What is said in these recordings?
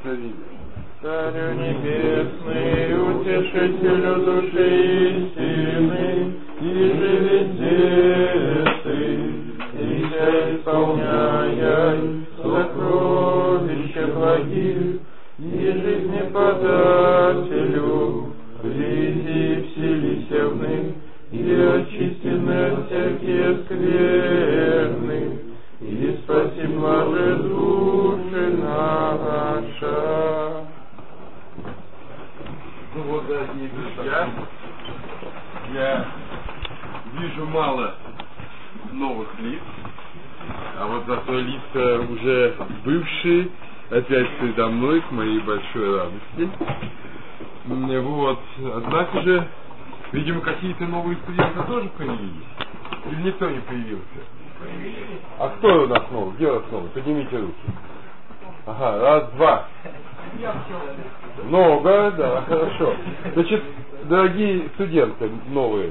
благословили. Царю небесный, утешителю души истины, и же везде ты, и вся исполняя сокровища благих, и жизни подателю, приди вселися в них, и очистены от всякие скверны, и спаси блаже души наша. Ну вот, дорогие друзья, я вижу мало новых лиц, а вот зато лица уже бывшие, опять передо мной, к моей большой радости. Вот, однако же, видимо, какие-то новые студенты тоже появились. Или никто не появился? А кто у нас новый? Где у нас новый? Поднимите руки. Ага, раз, два. Много, да, хорошо. Значит, дорогие студенты новые,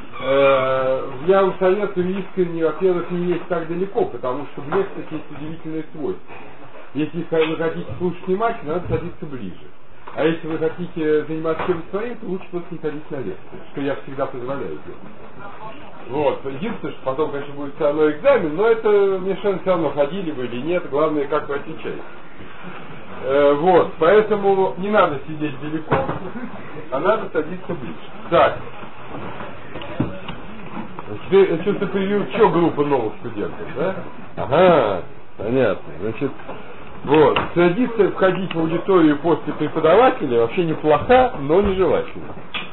я вам советую искренне, во-первых, не лезть так далеко, потому что в лекциях есть удивительное свойство. Если вы хотите слушать внимательно, надо садиться ближе. А если вы хотите заниматься чем-то своим, то лучше просто не ходить на лекции, что я всегда позволяю делать. Вот. Единственное, что потом, конечно, будет все равно экзамен, но это мне совершенно все равно, ходили вы или нет, главное, как вы отвечаете. Вот, поэтому не надо сидеть далеко, а надо садиться ближе. Так. Теперь, я чувствую, появилась еще группа новых студентов, да? Ага, понятно. Значит, вот, традиция входить в аудиторию после преподавателя вообще неплоха, но нежелательно.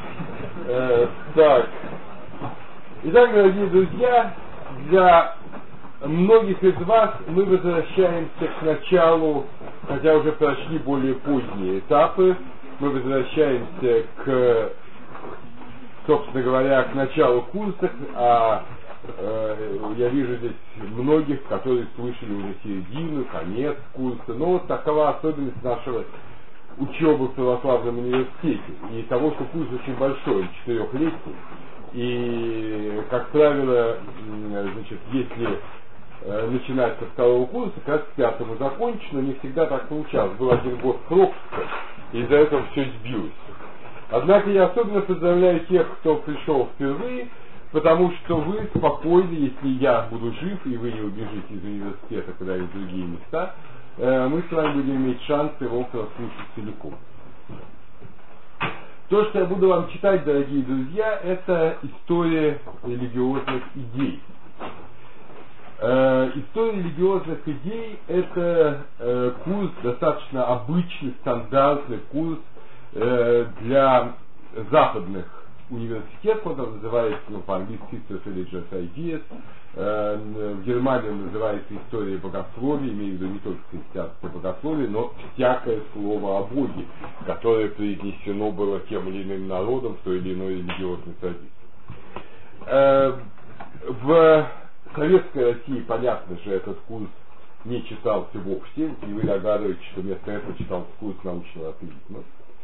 Так. Итак, дорогие друзья, для многих из вас мы возвращаемся к началу, хотя уже прошли более поздние этапы, мы возвращаемся к, собственно говоря, к началу курса, я вижу здесь многих, которые слышали уже середину, конец курса, но вот такова особенность нашего учебы в православном университете и того, что курс очень большой, 4-летний, и, как правило, значит, если начинать со второго курса, как раз к 5-му закончить, но не всегда так получалось. Был один год пропуска, и из-за этого все сбилось. Однако я особенно поздравляю тех, кто пришел впервые, потому что вы спокойно, если я буду жив, и вы не убежите из университета куда-нибудь в другие места, мы с вами будем иметь шанс его прослушать целиком. То, что я буду вам читать, дорогие друзья, это история религиозных идей. История религиозных идей – это курс, достаточно обычный, стандартный курс для западных университетов. Он называется, по-английски History of Religious Ideas. В Германии он называется история богословия, имею в виду не только христианское богословие, но всякое слово о Боге, которое произнесено было тем или иным народом в той или иной религиозной традиции. В Советской России, понятно же, этот курс не читался вовсе, и вы догадываетесь, что вместо этого читался курс научного атеизма.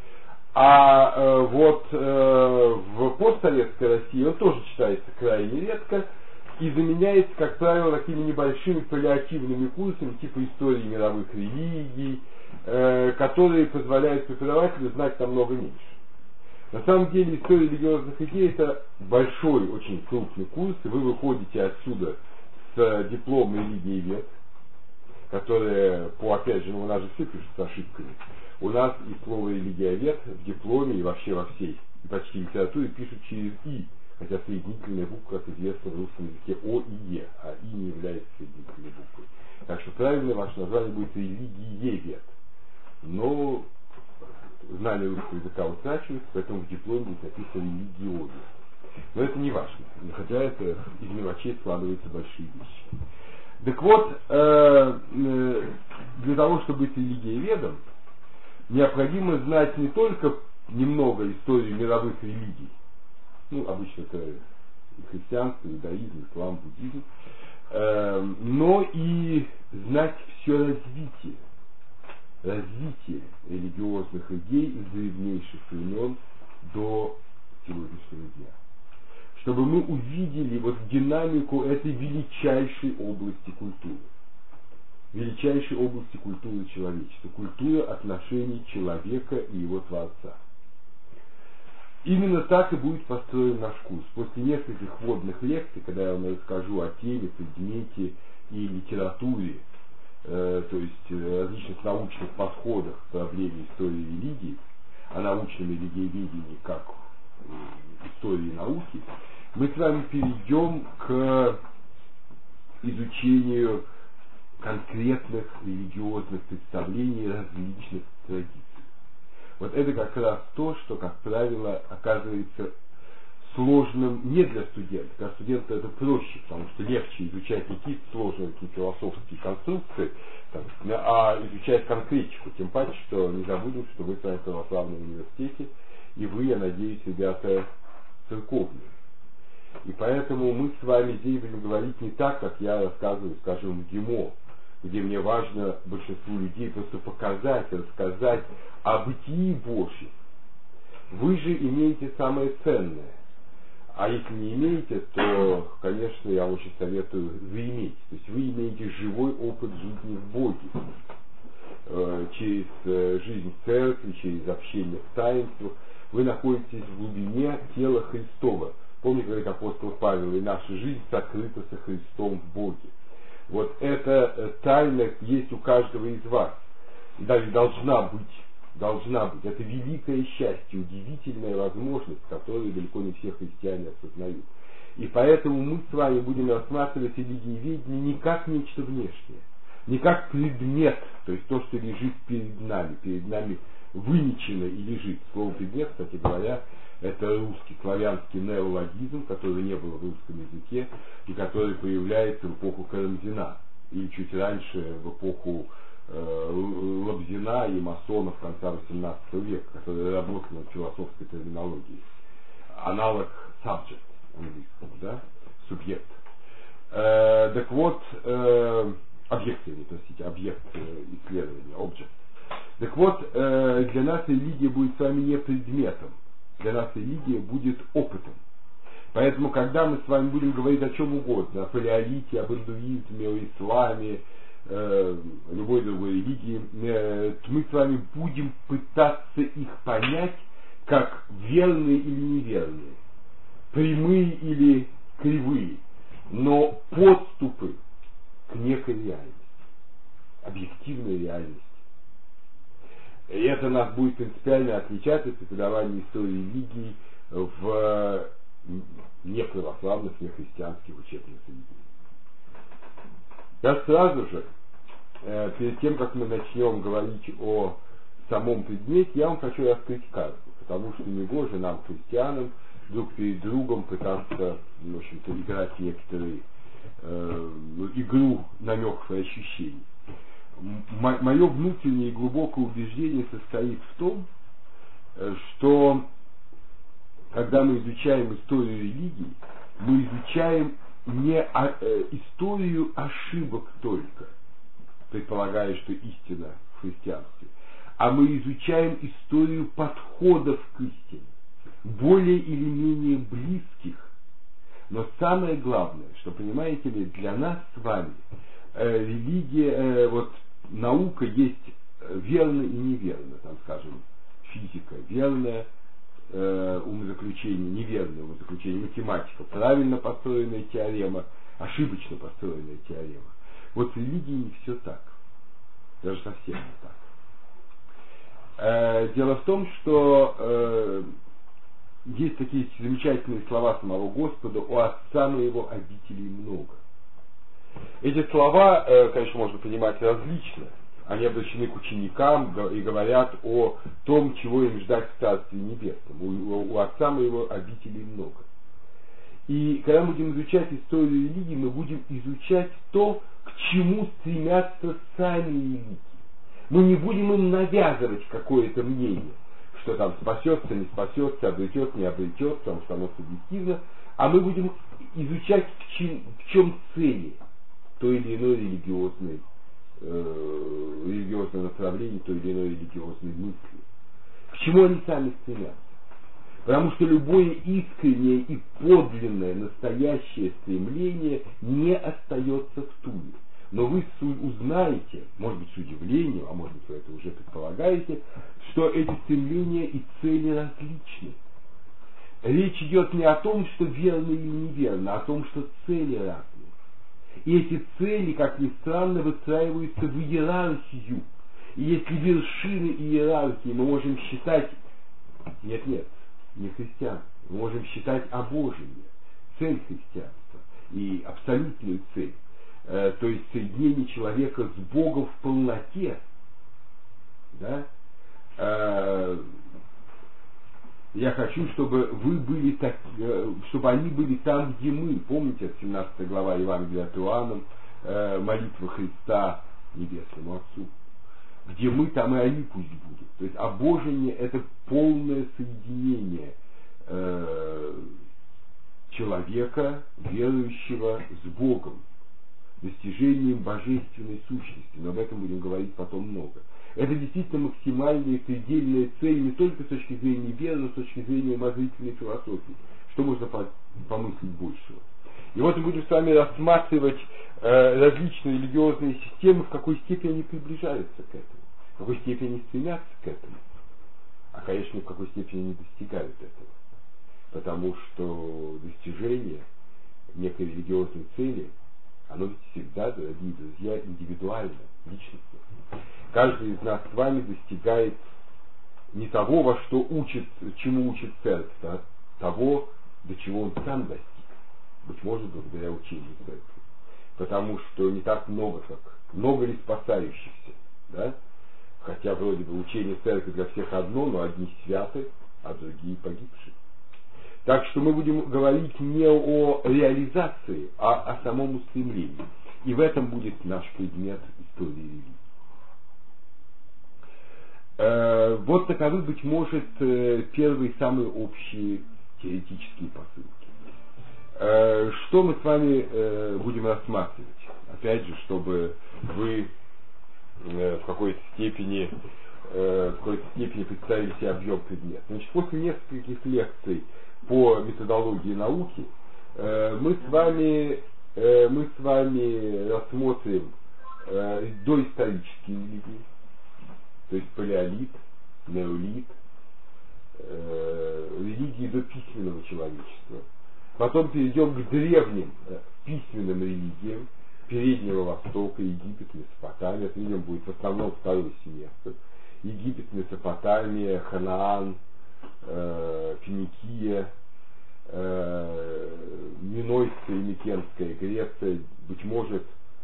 А вот в постсоветской России он тоже читается крайне редко и заменяется, как правило, такими небольшими паллиативными курсами типа истории мировых религий, которые позволяют преподавателю знать намного меньше. На самом деле история религиозных идей — это большой, очень крупный курс, и вы выходите отсюда с дипломом религиовед, которые, опять же, у нас же все пишут с ошибками. У нас и слово религиовед в дипломе и вообще во всей почти литературе пишут через «и», хотя соединительная буква, как известно, в русском языке О и Е, а «и» не является соединительной буквой. Так что правильное ваше название будет религиевед. Но знание русского языка утрачивается, поэтому в дипломе будет написано религиовед. Но это не важно, хотя это из мелочей складываются большие вещи. Так вот, для того, чтобы быть религиоведом, необходимо знать не только немного истории мировых религий, обычно это христианство, иудаизм, ислам, буддизм, но и знать все развитие религиозных идей с древнейших времен до сегодняшнего дня. Чтобы мы увидели вот динамику этой величайшей области культуры. величайшей области культуры человечества, культура отношений человека и его Творца. Именно так и будет построен наш курс. После нескольких вводных лекций, когда я вам расскажу о теме, предмете и литературе, то есть различных научных подходах к проблеме истории религии, о научном религиоведении как истории науки, мы с вами перейдем к изучению конкретных религиозных представлений различных традиций. Вот это как раз то, что, как правило, оказывается сложным не для студента. Для студента это проще, потому что легче изучать какие-то сложные философские конструкции, а изучать конкретику. Тем паче, что не забудем, что вы с вами в православном университете, и вы, я надеюсь, ребята церковные. И поэтому мы с вами здесь будем говорить не так, как я рассказываю, скажем, в ГИМО, где мне важно большинству людей просто показать, рассказать о бытии Божьем. Вы же имеете самое ценное. А если не имеете, то, конечно, я очень советую заиметь. То есть вы имеете живой опыт жизни в Боге. Через жизнь в церкви, через общение в таинствах. Вы находитесь в глубине тела Христова. Помните, говорит апостол Павел, и наша жизнь сокрыта со Христом в Боге. Вот эта тайна есть у каждого из вас. Даже должна быть. Это великое счастье, удивительная возможность, которую далеко не все христиане осознают. И поэтому мы с вами будем рассматривать религиоведение не как нечто внешнее, не как предмет, то есть то, что лежит перед нами выничено и лежит. Слово предмет, кстати говоря, это русский, славянский неологизм, который не был в русском языке и который появляется в эпоху Карамзина или чуть раньше в эпоху Лобзина и масонов конца XVIII века, которые работали над философской терминологией. Аналог subject английского, да? Субъект. Так вот, объект исследования, object. Так вот, для нас религия будет с вами не предметом, для нас религия будет опытом. Поэтому, когда мы с вами будем говорить о чем угодно, о палеолите, об индуизме, о исламе, любой другой религии, мы с вами будем пытаться их понять как верные или неверные, прямые или кривые, но подступы к некой реальности, объективной реальности. И это нас будет принципиально отличать от преподавания истории религии в неправославных, нехристианских учебных заведениях. Я сразу же, перед тем, как мы начнем говорить о самом предмете, я вам хочу раскрыть карту, потому что негоже нам, христианам, друг перед другом пытаться, в общем-то, играть некоторые игру намеков и ощущений. Мое внутреннее и глубокое убеждение состоит в том, что когда мы изучаем историю религии, мы изучаем не историю ошибок только, предполагая, что истина в христианстве, а мы изучаем историю подходов к истине, более или менее близких. Но самое главное, что, понимаете ли, для нас с вами религия, вот наука есть верно и неверно, там, скажем, физика верная, умозаключение неверное умозаключение, математика правильно построенная теорема, ошибочно построенная теорема. Вот в религии не все так, даже совсем не так. Дело в том, что есть такие замечательные слова самого Господа: «У Отца моего обителей много». Эти слова, конечно, можно понимать различно. Они обращены к ученикам и говорят о том, чего им ждать в Царстве Небесном. У Отца моего обителей много. И когда мы будем изучать историю религии, мы будем изучать то, к чему стремятся сами религии. Мы не будем им навязывать какое-то мнение, что там спасется, не спасется, обретет, не обретет, потому что оно субъективно, а мы будем изучать, в чем цели той или иной религиозное направление, той или иной религиозной мысли. К чему они сами стремятся. Потому что любое искреннее и подлинное, настоящее стремление не остается в туне. но вы узнаете, может быть с удивлением, а может быть вы это уже предполагаете, что эти стремления и цели различны. Речь идет не о том, что верно или неверно, а о том, что цели разные. И эти цели, как ни странно, выстраиваются в иерархию. И если вершины иерархии мы можем считать, нет, не христиан, мы можем считать обожение, цель христианства и абсолютную цель, то есть соединение человека с Богом в полноте, да? Я хочу, чтобы вы были так, чтобы они были там, где мы. Помните, 17 глава Евангелия от Иоанна, молитва Христа Небесному Отцу. Где мы, там и они пусть будут. То есть обожение — это полное соединение человека, верующего, с Богом, достижением божественной сущности. Но об этом будем говорить потом много. Это действительно максимальная и предельная цель не только с точки зрения веры, но с точки зрения умозрительной философии. Что можно помыслить большего? И вот мы будем с вами рассматривать различные религиозные системы, в какой степени они приближаются к этому, в какой степени они стремятся к этому, а, конечно, в какой степени они достигают этого. Потому что достижение некой религиозной цели, оно ведь всегда, дорогие друзья, индивидуально, личностно. Каждый из нас с вами достигает не того, во что учит, чему учит церковь, а того, до чего он сам достиг. Быть может, благодаря учению церкви. Потому что не так много, много ли спасающихся, да? Хотя вроде бы учение церкви для всех одно, но одни святы, а другие погибшие. Так что мы будем говорить не о реализации, а о самом устремлении. И в этом будет наш предмет истории религии. Вот таковы, быть может, первые самые общие теоретические посылки. Что мы с вами будем рассматривать? Опять же, чтобы вы в какой-то степени представили себе объем предмета. Значит, после нескольких лекций по методологии науки мы с вами рассмотрим доисторические религии, то есть палеолит, неолит, религии до письменного человечества. Потом перейдем к древним письменным религиям Переднего Востока, Египет, Месопотамия. Это видимо будет в основном второй семестр. Египет, Месопотамия, Ханаан, Финикия, Минойская и Микенская Греция, быть может,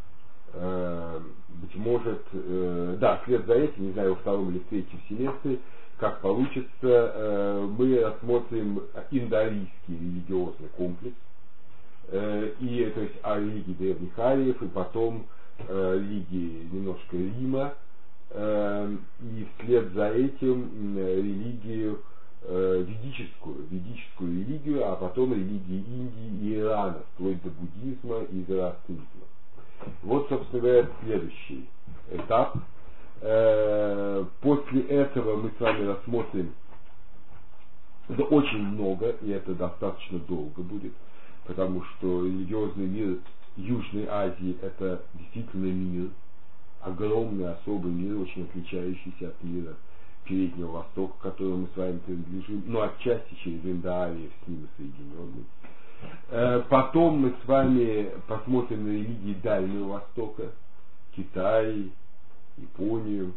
вслед за этим, не знаю, во втором или в третьем семестре, как получится, мы рассмотрим индоарийский религиозный комплекс, и, то есть о религии древних ариев, и потом религии немножко Рима, и вслед за этим религию ведическую религию, а потом религии Индии и Ирана, вплоть до буддизма и зороастризма. Вот, собственно говоря, следующий этап. После этого мы с вами рассмотрим, это очень много, и это достаточно долго будет, потому что религиозный мир Южной Азии — это действительно мир, огромный особый мир, очень отличающийся от мира Переднего Востока, к которому мы с вами принадлежим, но отчасти через Индоарию с ними соединенный. Потом мы с вами посмотрим на религии Дальнего Востока, Китай, Японию.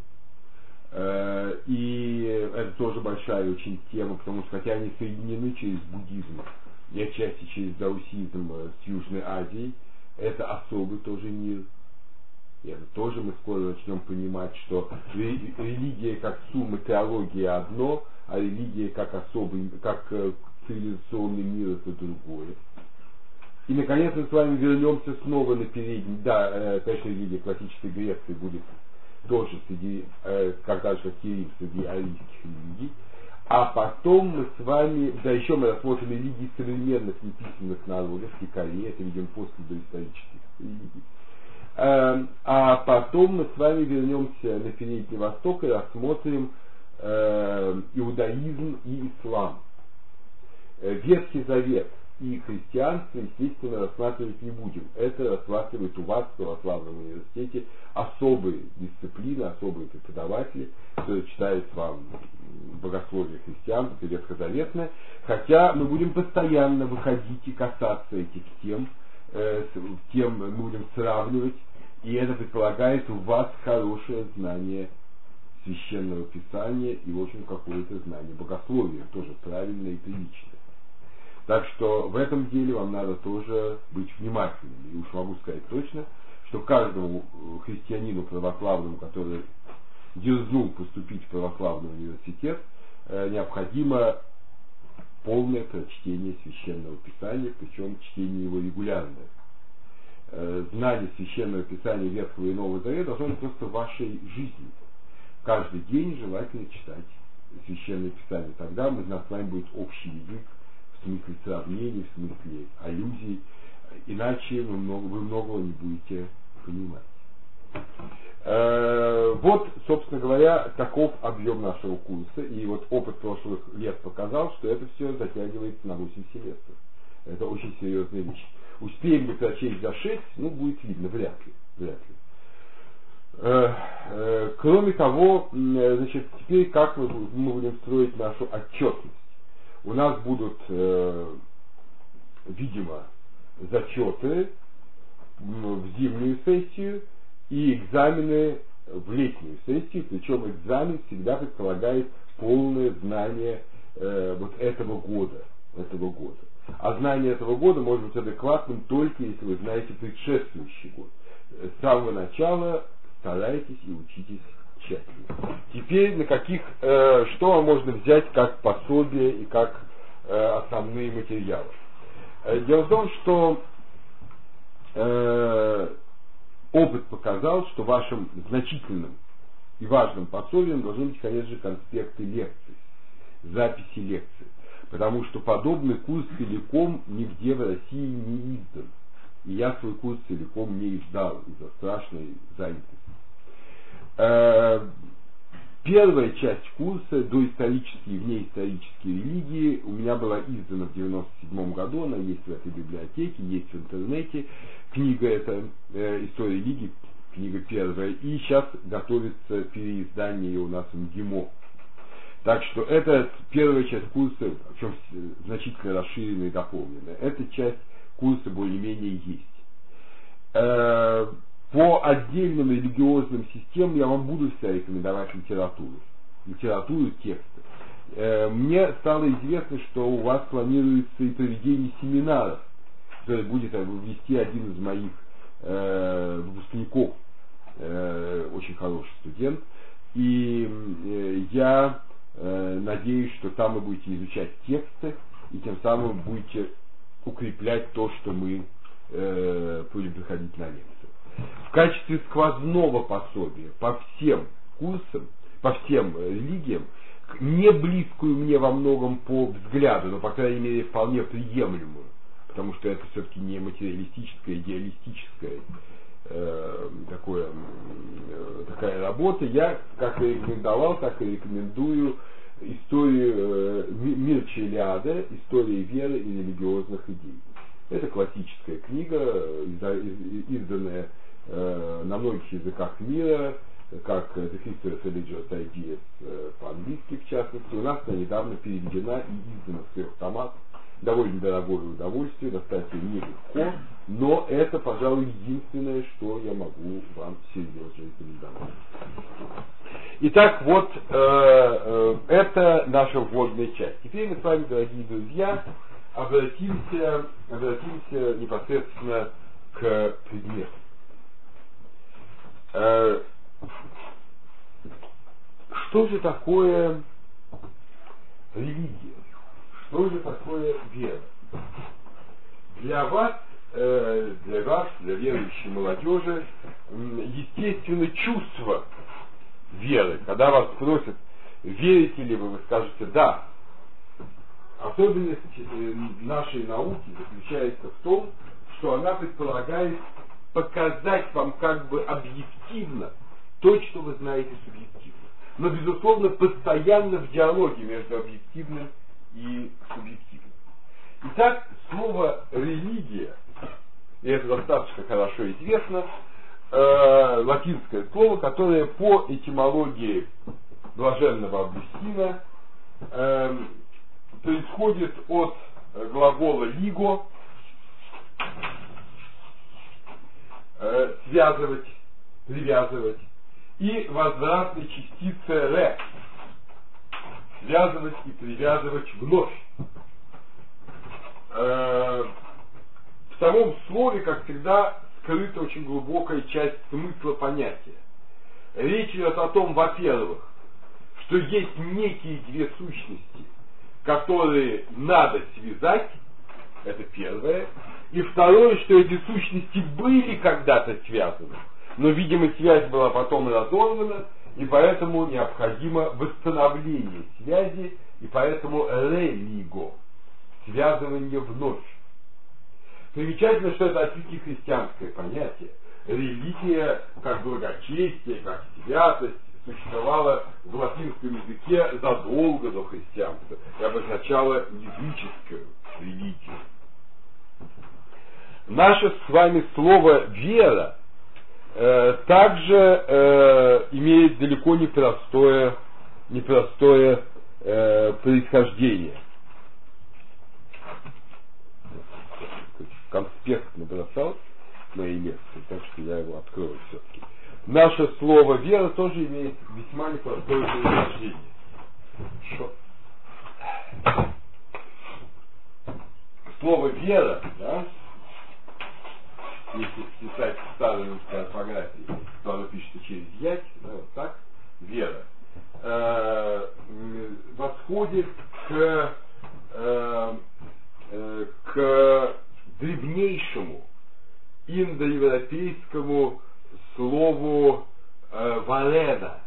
И это тоже большая очень тема, потому что хотя они соединены через буддизм и отчасти через даосизм с Южной Азией, это особый тоже мир. И это тоже мы скоро начнем понимать, что религия как сумма теологии одно, а религия как особый, как цивилизационный мир это другое. И наконец мы с вами вернемся снова на передний. Да, конечно, религия классической Греции будет тоже среди, когда же Кирилл, среди арийских религий. А потом мы с вами, да еще мы рассмотрим религии современных неписьменных народов, и Кореи, это видим после доисторических религий. А потом мы с вами вернемся на Передний Восток и рассмотрим иудаизм и ислам. Ветхий Завет и христианство, естественно, рассматривать не будем. Это рассматривает у вас в православном университете особые дисциплины, особые преподаватели, которые читают вам богословие христиан, это ветхозаветное, хотя мы будем постоянно выходить и касаться этих тем, мы будем сравнивать, и это предполагает у вас хорошее знание священного писания и, в общем, какое-то знание богословия, тоже правильное и приличное. Так что в этом деле вам надо тоже быть внимательными. И уж могу сказать точно, что каждому христианину православному, который дерзнул поступить в православный университет, необходимо полное прочтение священного писания, причем чтение его регулярное. Знание священного писания Ветхого и Нового Завета должно быть просто в вашей жизни. Каждый день желательно читать священное писание. Тогда у нас с вами будет общий язык, в смысле сравнений, в смысле аллюзий. Иначе вы многого не будете понимать. Вот, собственно говоря, таков объем нашего курса. И вот опыт прошлых лет показал, что это все затягивается на 8 семестров. Это очень серьезная вещь. Успеем ли прочесть за 6, будет видно, вряд ли. Кроме того, значит, теперь как мы будем строить нашу отчетность? У нас будут, видимо, зачеты в зимнюю сессию и экзамены в летнюю сессию, причем экзамен всегда предполагает полное знание вот этого года. А знание этого года может быть адекватным только если вы знаете предшествующий год. С самого начала старайтесь и учитесь тщательно. Теперь что вам можно взять как пособие и как основные материалы? Дело в том, что опыт показал, что вашим значительным и важным пособием должны быть, конечно же, конспекты лекций, записи лекций. Потому что подобный курс целиком нигде в России не издан. И я свой курс целиком не издал из-за страшной занятости. Первая часть курса доисторические и внеисторические религии у меня была издана в 1997 году, она есть в этой библиотеке, есть в интернете. Книга эта «История религии», книга первая, и сейчас готовится переиздание ее у нас в МГИМО. Так что это первая часть курса, причем значительно расширенная и дополненная. Эта часть курса более-менее есть. По отдельным религиозным системам я вам буду всегда рекомендовать литературу, тексты. Мне стало известно, что у вас планируется и проведение семинаров, который будет вести один из моих выпускников, очень хороший студент, и я надеюсь, что там вы будете изучать тексты и тем самым будете укреплять то, что мы будем приходить на лекции. В качестве сквозного пособия по всем курсам, по всем религиям, не близкую мне во многом по взгляду, но, по крайней мере, вполне приемлемую, потому что это все-таки не материалистическая, идеалистическая такая работа. Я как и рекомендовал, так и рекомендую историю Мирча Элиада, история веры и религиозных идей. Это классическая книга, изданная на многих языках мира, как The History of Religious Ideas по-английски, в частности. У нас она недавно переведена и издана в 3 томах. Довольно дорогое удовольствие, достать ее нелегко, но это, пожалуй, единственное, что я могу вам серьезно рекомендовать. Итак, вот это наша вводная часть. Теперь мы с вами, дорогие друзья, обратимся непосредственно к предмету. Что же такое религия? Что же такое вера? Для вас, для верующей молодежи, естественно, чувство веры. Когда вас спросят, верите ли вы скажете «да». Особенность нашей науки заключается в том, что она предполагает показать вам как бы объективно то, что вы знаете субъективно. Но, безусловно, постоянно в диалоге между объективным и субъективным. Итак, слово религия, и это достаточно хорошо известно, латинское слово, которое по этимологии блаженного Августина происходит от глагола лиго, связывать, привязывать, и возвратной частицы ре, связывать и привязывать вновь. В самом слове, как всегда, скрыта очень глубокая часть смысла понятия. Речь идет о том, во-первых, что есть некие две сущности, которые надо связать, это первое, и второе, что эти сущности были когда-то связаны, но, видимо, связь была потом разорвана, и поэтому необходимо восстановление связи, и поэтому религо, связывание вновь. Примечательно, что это отнюдь не христианское понятие. Религия, как благочестие, как святость, существовала в латинском языке задолго до христианства и обозначала языческую религию. Наше с вами слово «вера» также имеет далеко непростое происхождение. Конспект набросал мои лекции, так что я его открою все-таки. Наше слово «вера» тоже имеет весьма непростое происхождение. Слово «вера», да, если писать в старой русской орфографии, то оно пишется через ять, да, вот так, «вера», восходит к древнейшему индоевропейскому слову варена.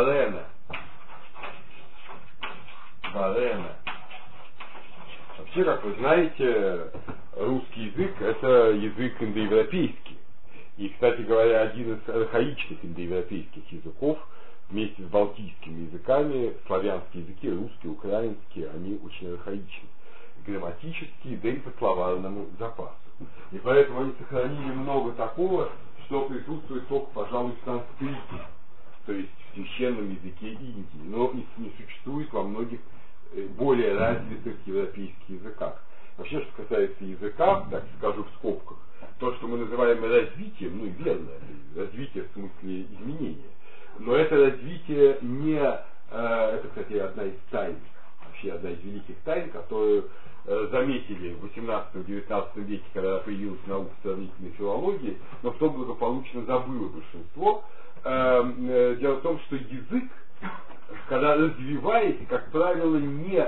Вообще, как вы знаете, русский язык — это язык индоевропейский. И, кстати говоря, один из архаичных индоевропейских языков, вместе с балтийскими языками, славянские языки, русский, украинский, они очень архаичны. Грамматические, да и по словарному запасу. И поэтому они сохранили много такого, что присутствует только, пожалуй, в санскрите, то есть в священном языке Индии, но не существует во многих более развитых европейских языках. Вообще, что касается языка, так скажу в скобках, то, что мы называем развитием, ну и верно, развитие в смысле изменения, но это развитие не, это, кстати, одна из тайн, вообще одна из великих тайн, которую заметили в 18-19 веке, когда появилась наука сравнительной филологии, но кто благополучно забыло большинство. Дело в том, что язык, когда развивается, как правило, не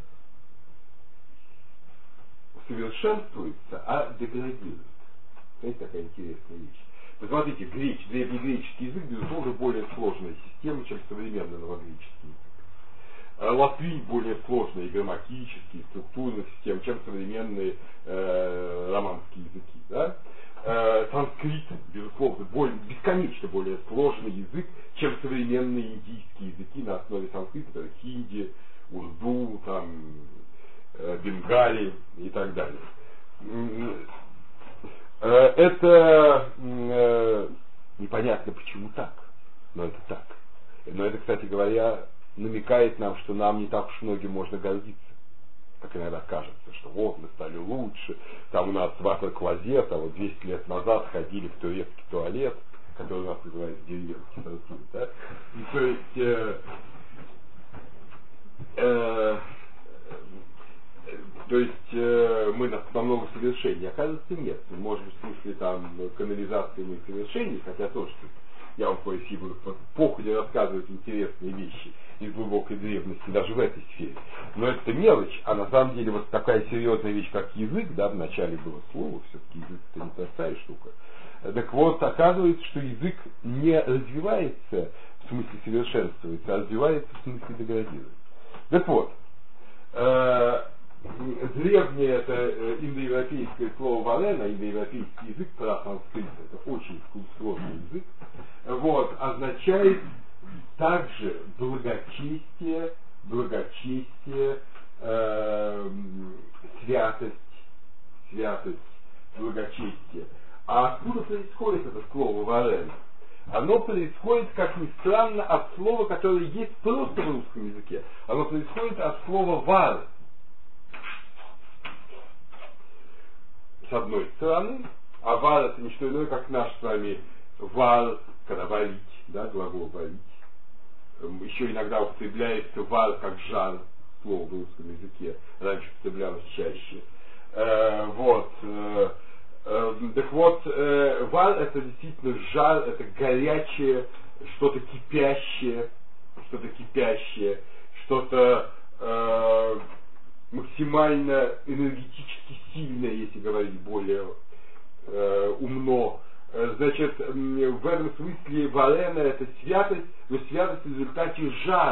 совершенствуется, а деградирует. Знаете, такая интересная вещь. Посмотрите, древнегреческий язык, безусловно, более сложная система, чем современный новогреческий язык. Латынь более сложная и грамматически, и структурная система, чем современные романские языки. Да? Санскрит, безусловно, бесконечно более сложный язык, чем современные индийские языки на основе санскрита, это хинди, урду, там, бенгали и так далее. Это непонятно почему так, но это так. Но это, кстати говоря, намекает нам, что нам не так уж многим можно гордиться. Как иногда кажется, что вот мы стали лучше, там у нас ватер-клозет, а вот 200 лет назад ходили в турецкий туалет, который у нас называется деревенский туалет. Да? И, то есть мы намного совершеннее. Оказывается, нет. Может быть, в смысле там канализации мы совершеннее, хотя тоже я вам кое-какие буду по походе рассказывать интересные вещи из глубокой древности, даже в этой сфере. Но это мелочь, а на самом деле вот такая серьезная вещь, как язык, да, вначале было слово, все-таки язык это не простая штука. Так вот, оказывается, что язык не развивается в смысле совершенствуется, а развивается в смысле деградирует. Так вот, древнее это индоевропейское слово варена, индоевропейский язык, про санскрит, это очень сложный язык, вот, означает также благочестие, святость, происходит, как ни странно, от слова, которое есть просто в русском языке. Оно происходит от слова «вар». С одной стороны, а вар это не что иное, как наш с вами вар, когда варить, да, глагол варить. Еще иногда употребляется вар как жар, слово в русском языке, раньше употреблялось чаще. Так вот, вар это действительно жар, это горячее, что-то кипящее, что-то максимально энергетически сильное, если говорить более умно. Значит, в этом смысле варена это святость, но святость в результате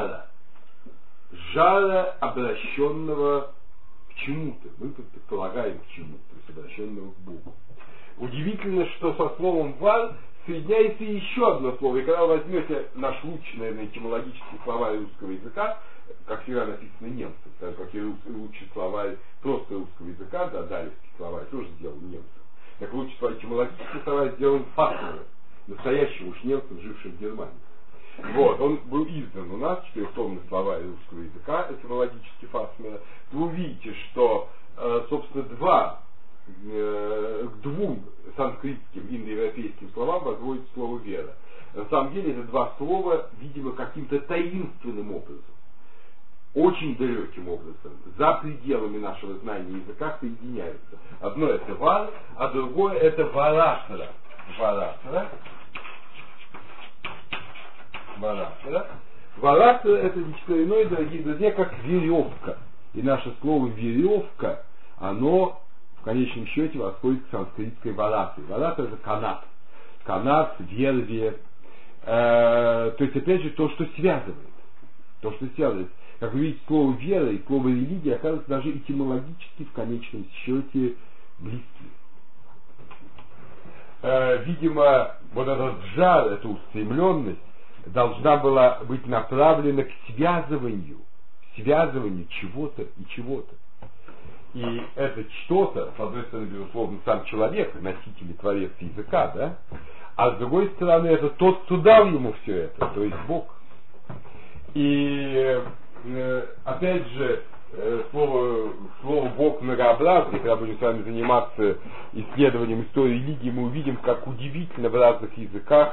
жара, обращенного к чему-то. Мы предполагаем к чему-то, то есть обращенного к Богу. Удивительно, что со словом вар соединяется еще одно слово. И когда вы возьмете наш лучший, наверное, этимологический словарь русского языка, как всегда написано немцем, так как и лучший словарь просто русского языка, да, далевский словарь тоже сделан немцем. Так лучший этимологический словарь сделан Фасмером, настоящим уж немцем, жившим в Германии. Вот, он был издан у нас, четырехтомный словарь русского языка, этимологический Фасмера. Вы увидите, что, собственно, к двум санскритским индоевропейским словам возводится слово вера. На самом деле это два слова, видимо, каким-то таинственным образом, очень далеким образом, за пределами нашего знания языка соединяются. Одно это вар, а другое это варатра. Варатра это не что иное, дорогие друзья, как веревка. И наше слово веревка, оно в конечном счете восходит к санскритской варатре. Варатра это канат. Канат, вервия. То есть, опять же, то, что связывает. Как вы видите, слово вера и слово религия оказываются даже этимологически в конечном счете близкие. Видимо, вот этот жар, эта устремленность должна была быть направлена к связыванию чего-то и чего-то. И это что-то, с одной стороны, безусловно, сам человек, носитель и творец языка, да? А с другой стороны, это тот, кто дал ему все это, то есть Бог. И опять же, слово Бог многообразный. Когда будем с вами заниматься исследованием истории религии, мы увидим, как удивительно в разных языках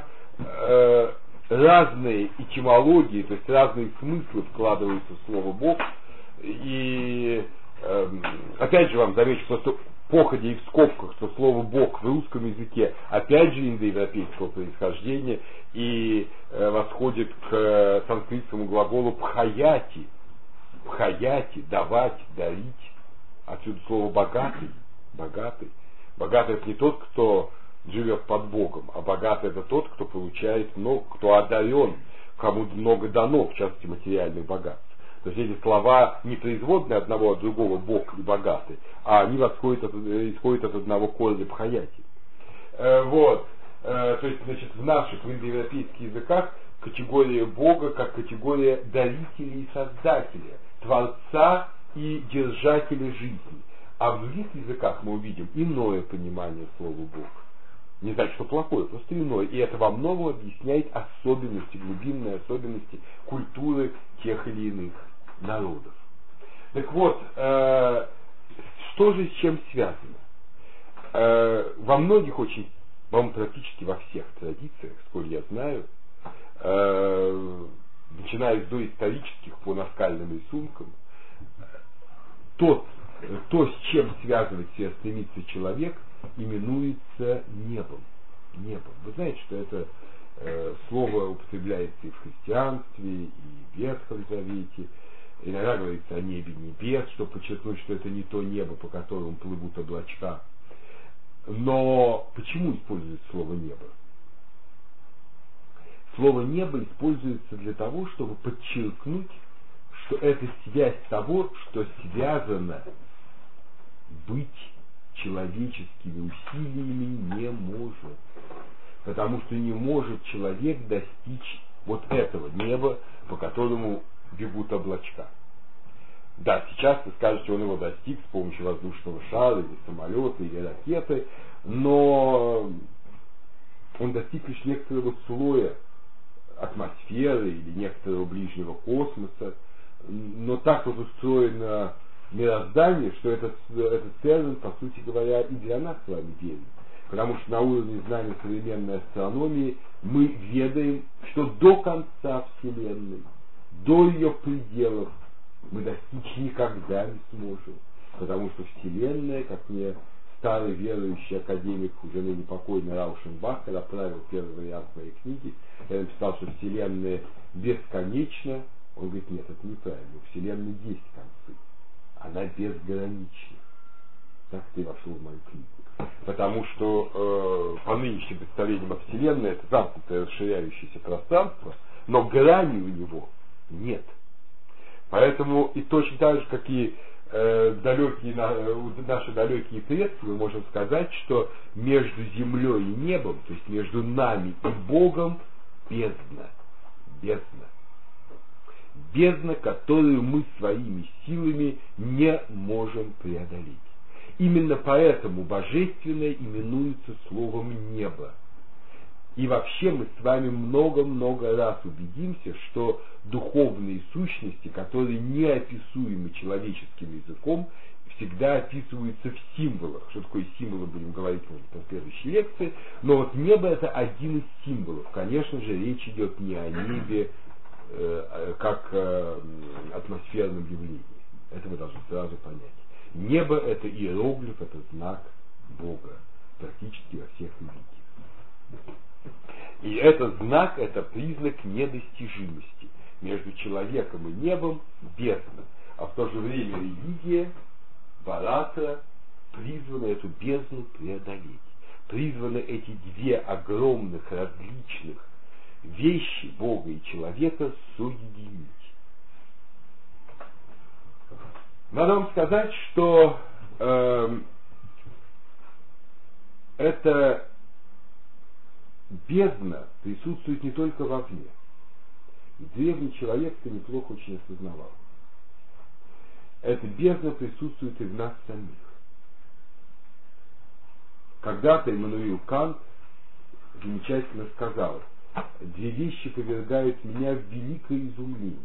разные этимологии, то есть разные смыслы вкладываются в слово Бог. И опять же вам замечу, просто походя и в скобках, что слово Бог в русском языке опять же индоевропейского происхождения и восходит к санскритскому глаголу пхаяти, давать, дарить. Отсюда слово богатый. Богатый это не тот, кто живет под Богом, а богатый это тот, кто получает много, кто одарен, кому много дано, в частности материальных богатств. То есть эти слова не производные одного от другого, Бог и богатый, а они исходят от одного корня пхаяти. То есть, значит, в наших индоевропейских языках категория Бога как категория дарителя и создателя, творца и держателя жизни. А в других языках мы увидим иное понимание слова Бог. Не значит, что плохое, просто иное. И это во многом объясняет особенности, глубинные особенности культуры тех или иных народов. Так вот, что же с чем связано? Во многих очень, по-моему, практически во всех традициях, сколь я знаю, начиная с доисторических по наскальным рисункам, то, с чем связывает себя, стремится человек, именуется небом. Вы знаете, что это слово употребляется и в христианстве, и в Ветхом Завете. Иногда говорится о небе небес, чтобы подчеркнуть, что это не то небо, по которому плывут облачка. Но почему используется слово небо? Слово небо используется для того, чтобы подчеркнуть, что это связь того, что связано быть человеческими усилиями не может. Потому что не может человек достичь вот этого неба, по которому бегут облачка. Да, сейчас вы скажете, он его достиг с помощью воздушного шара, или самолета, или ракеты, но он достиг лишь некоторого слоя атмосферы или некоторого ближнего космоса. Но так вот устроено мироздание, что этот термин, по сути говоря, и для нас с вами верен. Потому что на уровне знания современной астрономии мы ведаем, что до конца Вселенной, до ее пределов мы достичь никогда не сможем. Потому что Вселенная, как мне старый верующий академик, уже ныне покойный Раушенбахер, отправил первый вариант моей книги, я написал, что Вселенная бесконечна. Он говорит, нет, это неправильно. У Вселенной есть концы. Она безгранична. Так ты вошел в мою книгу. Потому что по нынешним представлениям о Вселенной это замкнутое расширяющееся пространство, но грани у него нет. Поэтому и точно так же, как и наши далекие предки, мы можем сказать, что между землей и небом, то есть между нами и Богом, бездна. Бездна. Бездна, которую мы своими силами не можем преодолеть. Именно поэтому божественное именуется словом «небо». И вообще мы с вами много-много раз убедимся, что духовные сущности, которые неописуемы человеческим языком, всегда описываются в символах. Что такое символы, будем говорить, может, на следующей лекции. Но вот небо — это один из символов. Конечно же, речь идет не о небе как атмосферном явлении. Это вы должны сразу понять. Небо — это иероглиф, это знак Бога практически во всех религиях. И этот знак — это признак недостижимости. Между человеком и небом бездна. А в то же время религия, Баратра, призвана эту бездну преодолеть. Призваны эти две огромных, различных вещи, Бога и человека, соединить. Надо вам сказать, что эта бездна присутствует не только вовне. И древний человек это неплохо очень осознавал. Эта бездна присутствует и в нас самих. Когда-то Иммануил Кант замечательно сказал: две вещи повергают меня в великое изумление.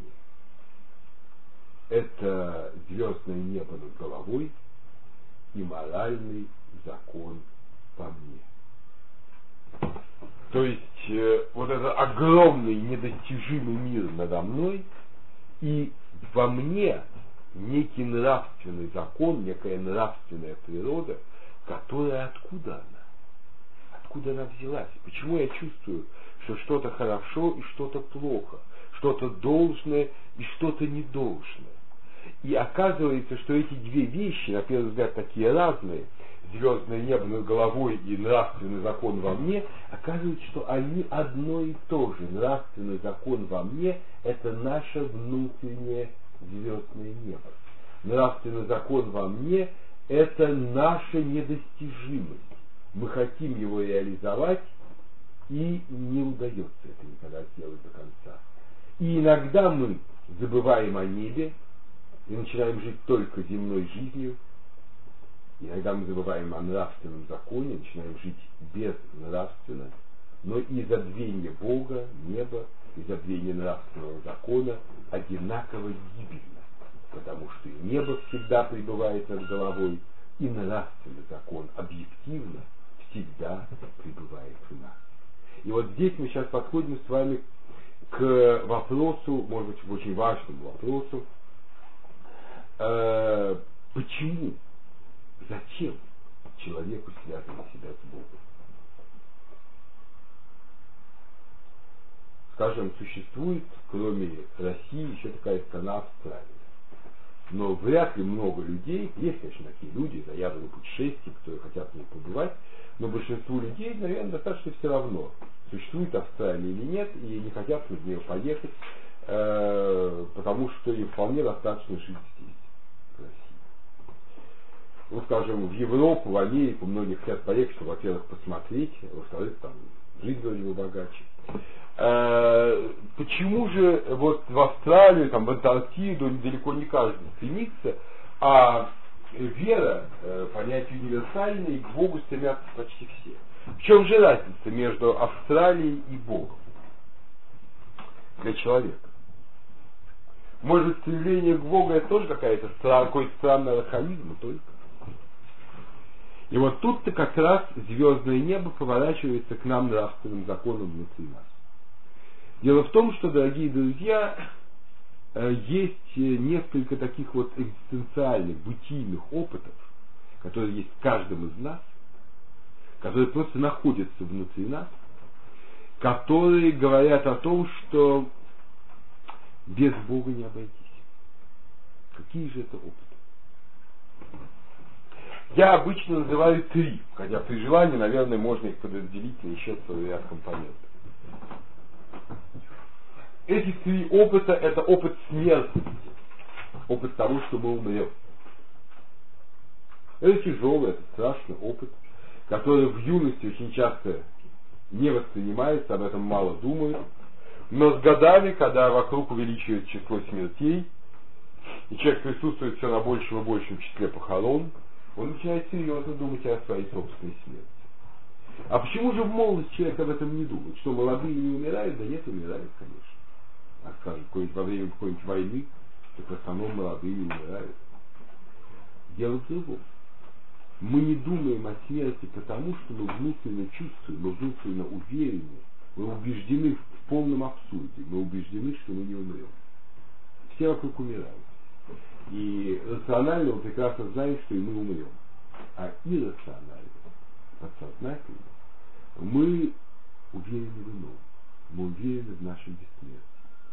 Это звездное небо над головой и моральный закон во мне. То есть вот этот огромный недостижимый мир надо мной, и во мне некий нравственный закон, некая нравственная природа, которая откуда она? Откуда она взялась? Почему я чувствую, что что-то хорошо и что-то плохо, что-то должное и что-то недолжное? И оказывается, что эти две вещи, на первый взгляд, такие разные, звездное небо над головой и нравственный закон во мне, оказывается, что они одно и то же. Нравственный закон во мне — это наше внутреннее звездное небо. Нравственный закон во мне — это наша недостижимость. Мы хотим его реализовать, и не удается это никогда сделать до конца. И иногда мы забываем о небе и начинаем жить только земной жизнью. Иногда мы забываем о нравственном законе, начинаем жить безнравственно, но и забвение Бога, неба, и забвение нравственного закона одинаково гибельно, потому что и небо всегда пребывает над головой, и нравственный закон объективно всегда пребывает в нас. И вот здесь мы сейчас подходим с вами к вопросу, может быть, очень важному вопросу, почему? Зачем человеку связывать себя с Богом? Скажем, существует, кроме России, еще такая страна Австралия. Но вряд ли много людей, есть, конечно, такие люди, заядлые путешественники, которые хотят в ней побывать, но большинству людей, наверное, достаточно все равно, существует Австралия или нет, и не хотят в нее поехать, потому что им вполне достаточно жить здесь, в России. Ну, скажем, в Европу, в Америку многие хотят поехать, чтобы, во-первых, посмотреть, во-вторых, там, жизнь вроде бы богаче. Почему же вот в Австралию, там, в Антарктиду далеко не каждый стремится, а вера, понятие универсальное, и к Богу стремятся почти все? В чем же разница между Австралией и Богом? для человека. Может, стремление к Богу это тоже какой-то странный архаизм, только. И вот тут-то как раз звездное небо поворачивается к нам нравственным законам внутри нас. Дело в том, что, дорогие друзья, есть несколько таких вот экзистенциальных, бытийных опытов, которые есть в каждом из нас, которые просто находятся внутри нас, которые говорят о том, что без Бога не обойтись. Какие же это опыты? Я обычно называю 3, хотя при желании, наверное, можно их подразделить на еще целый ряд компонентов. Эти 3 опыта — это опыт смерти, опыт того, что мы умрем. Это тяжелый, это страшный опыт, который в юности очень часто не воспринимается, об этом мало думают. Но с годами, когда вокруг увеличивается число смертей, и человек присутствует все на большем и большем числе похорон, он начинает серьезно думать о своей собственной смерти. А почему же в молодости человек об этом не думает? Что молодые не умирают? Да нет, умирают, конечно. А скажем, во время какой-нибудь войны, так в основном молодые умирают. Дело в другом. Мы не думаем о смерти потому, что мы внутренне чувствуем, мы внутренне уверены, мы убеждены в полном абсурде, мы убеждены, что мы не умрем. Все вокруг умирают. И рационально мы прекрасно знаем, что и мы умрем. А иррационально, подсознательно, мы уверены в ином. Мы уверены в нашем бессмертии.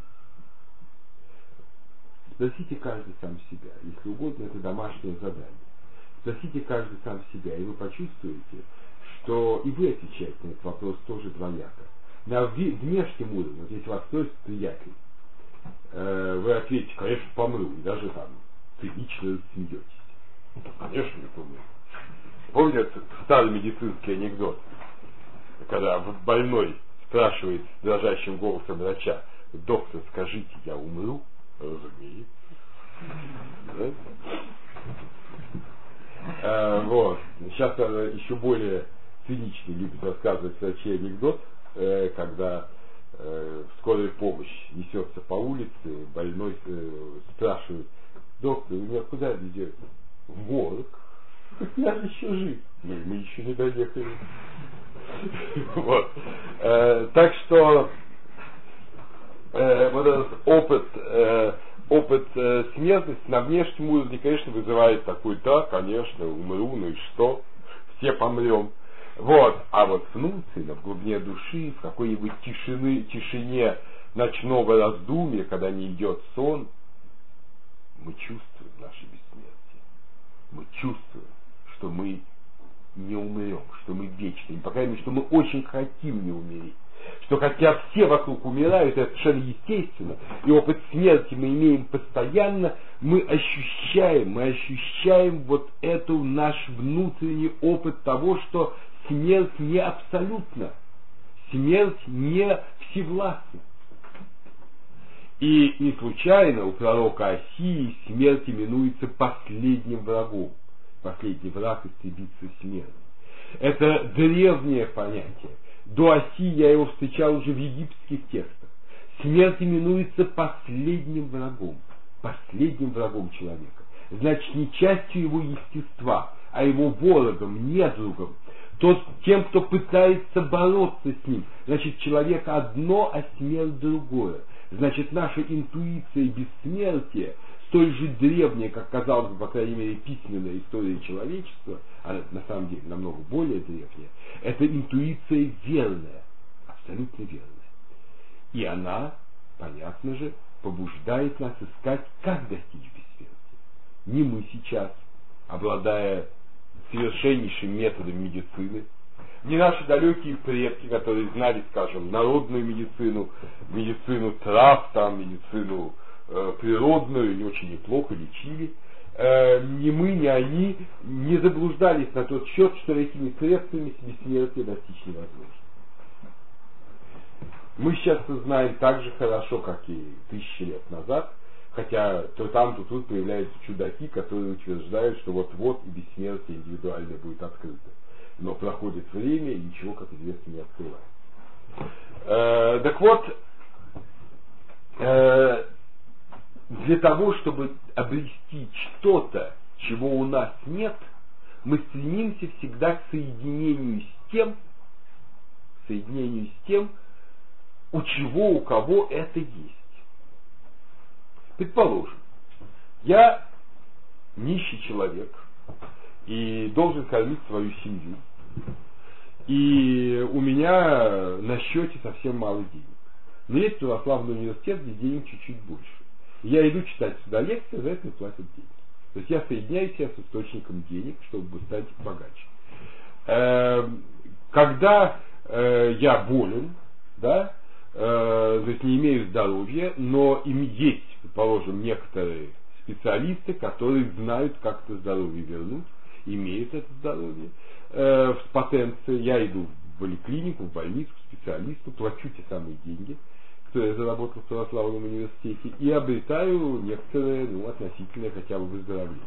Спросите каждый сам себя. Если угодно, это домашнее задание. Спросите каждый сам себя, и вы почувствуете, что и вы отвечаете на этот вопрос тоже двояко. На внешнем уровне, вот если вас спросят приятель, вы ответите, конечно, помру, и даже там цинично смеетесь. Конечно, не помру. Помните старый медицинский анекдот, когда больной спрашивает с дрожащим голосом врача: доктор, скажите, я умру? Разумеется. Вот. Сейчас еще более цинично любят рассказывать врачи анекдот, когда скорая помощь несется по улице, больной спрашивает: доктор, вы меня куда везете? В морг. Я еще жив. Мы еще не доехали. Вот. Так что вот этот опыт смертности на внешнем уровне, конечно, вызывает такой: да, конечно, умру, ну и что? Все помрем. Вот. А вот внутренне, в глубине души, в какой-нибудь тишине ночного раздумья, когда не идет сон, мы чувствуем наше бессмертие. Мы чувствуем, что мы не умрем, что мы вечны. По крайней мере, что мы очень хотим не умереть. Что хотя все вокруг умирают, это совершенно естественно, и опыт смерти мы имеем постоянно, мы ощущаем вот эту наш внутренний опыт того, что смерть не абсолютна, смерть не всевластна. И не случайно у пророка Осии смерть именуется последним врагом. Последний враг истребится смерть. Это древнее понятие. До Осии я его встречал уже в египетских текстах. Смерть именуется последним врагом человека. Значит, не частью его естества, а его ворогом, недругом. Тем, кто пытается бороться с ним. Значит, человек одно, а смерть другое. Значит, наша интуиция бессмертия, столь же древняя, как казалось бы, по крайней мере, письменная история человечества, она на самом деле намного более древняя, это интуиция верная, абсолютно верная. И она, понятно же, побуждает нас искать, как достичь бессмертия. Не мы сейчас, обладая совершеннейшим методом медицины, не наши далекие предки, которые знали, скажем, народную медицину, медицину трав, там, медицину природную, не очень неплохо лечили, ни мы, ни они не заблуждались на тот счет, что этими средствами бессмертия достичь невозможно. Мы сейчас знаем так же хорошо, как и 1000 лет назад, хотя то там, то тут появляются чудаки, которые утверждают, что вот-вот и бессмертие индивидуальное будет открыто. Но проходит время, и ничего, как известно, не открывается. Так вот, для того, чтобы обрести что-то, чего у нас нет, мы стремимся всегда к соединению с тем, у чего, у кого это есть. Предположим, я нищий человек и должен кормить свою семью, и у меня на счете совсем мало денег. Но есть православный университет, где денег чуть-чуть больше. Я иду читать сюда лекции, за это мне платят деньги. То есть я соединяю себя с источником денег, чтобы стать богаче. Когда я болен, да, то есть не имею здоровья, но им есть, предположим, некоторые специалисты, которые знают, как это здоровье вернуть, имеют это здоровье в потенции. Я иду в поликлинику, в больницу, к специалисту, плачу те самые деньги, которые я заработал в православном университете, и обретаю некоторое, относительное хотя бы выздоровление.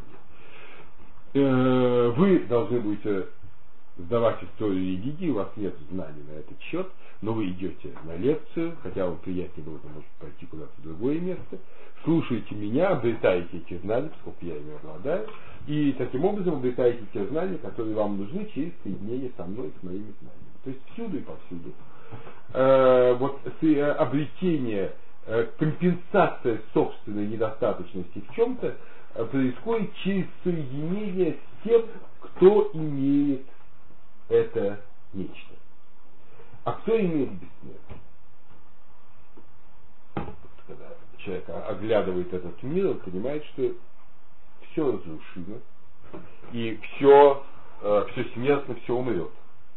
Вы должны будете сдавать историю религии, у вас нет знаний на этот счет, но вы идете на лекцию, хотя вам приятнее было бы, может, пойти куда-то в другое место, слушаете меня, обретаете эти знания, поскольку я ими обладаю, и таким образом обретаете те знания, которые вам нужны через соединение со мной, с моими знаниями. То есть всюду и повсюду. Обретение, компенсация собственной недостаточности в чем-то происходит через соединение с тем, кто имеет это нечто. А кто имеет бессмертие? Когда человек оглядывает этот мир, он понимает, что все разрушимо, и все смертно, все умрет.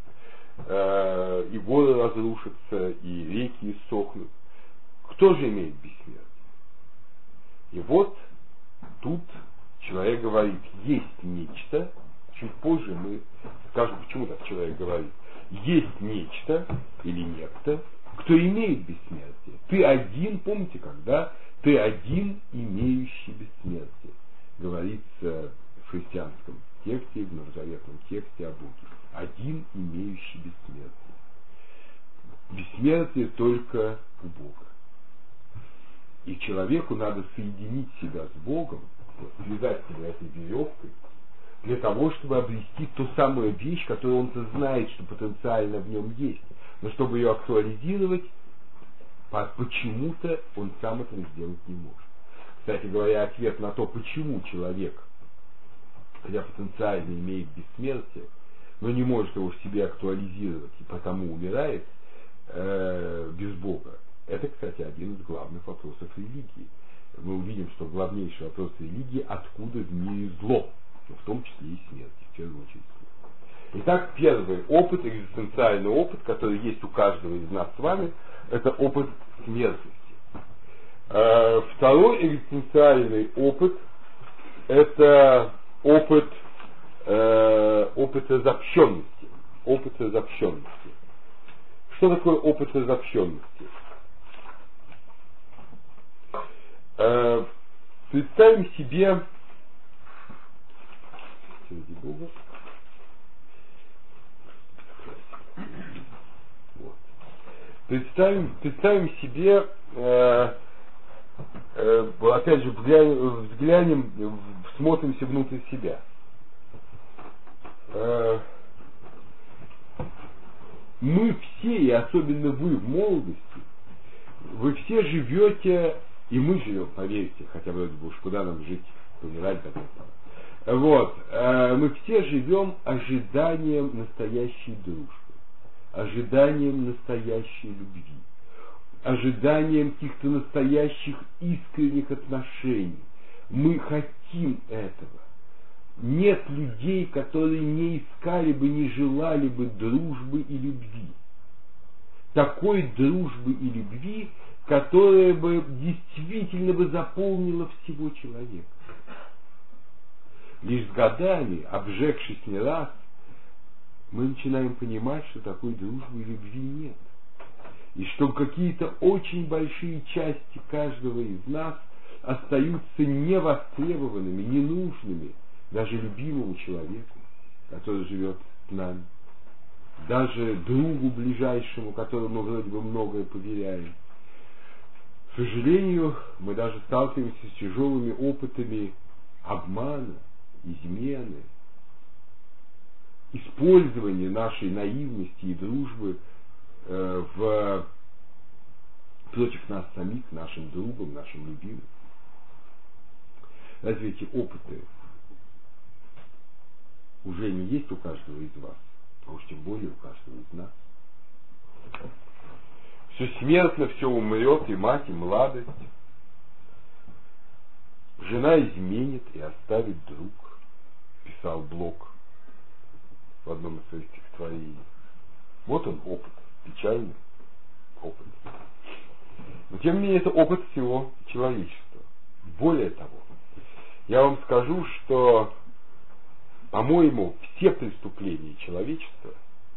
И горы разрушатся, и реки иссохнут. Кто же имеет бессмертие? И вот тут человек говорит, есть нечто, чуть позже мы скажем, почему так человек говорит, есть нечто или некто, кто имеет бессмертие. Ты один, помните, когда ты один, имеющий бессмертие, говорится в христианском тексте, в новозаветном тексте о Боге. Один, имеющий бессмертие. Бессмертие только у Бога. И человеку надо соединить себя с Богом, связать себя этой веревкой, для того, чтобы обрести ту самую вещь, которую он-то знает, что потенциально в нем есть. Но чтобы ее актуализировать, почему-то он сам этого сделать не может. Кстати говоря, ответ на то, почему человек, хотя потенциально имеет бессмертие, но не может его в себе актуализировать и потому умирает без Бога, это, кстати, один из главных вопросов религии. Мы увидим, что главнейший вопрос религии, откуда в мире зло, в том числе и смерть, в первую очередь. Итак, первый опыт, экзистенциальный опыт, который есть у каждого из нас с вами, это опыт смертности. Второй экзистенциальный опыт, это опыт разобщенности. Опыт разобщенности. Что такое опыт разобщенности? Представим себе, представим себе, опять же, взглянем, смотримся внутрь себя. Мы все, и особенно вы в молодости, вы все живете, и мы живем, поверьте, хотя вроде бы уж куда нам жить, умирать до этого. Вот, мы все живем ожиданием настоящей дружбы, ожиданием настоящей любви, ожиданием каких-то настоящих искренних отношений. Мы хотим этого. Нет людей, которые не искали бы, не желали бы дружбы и любви. Такой дружбы и любви, которая бы действительно бы заполнила всего человека. Лишь с годами, обжегшись не раз, мы начинаем понимать, что такой дружбы и любви нет. И что какие-то очень большие части каждого из нас остаются невостребованными, ненужными даже любимому человеку, который живет с нами, даже другу ближайшему, которому вроде бы многое поверяем. К сожалению, мы даже сталкиваемся с тяжелыми опытами обмана, измены, использования нашей наивности и дружбы против нас самих, нашим другом, нашим любимым. Разве эти опыты уже не есть у каждого из вас, а уж тем более у каждого из нас? Все смертно, все умрет, и мать, и младость. Жена изменит и оставит друг, писал Блок в одном из своих стихотворений. Вот он опыт, печальный опыт. Но тем не менее это опыт всего человечества. Более того, я вам скажу, что, по-моему, все преступления человечества,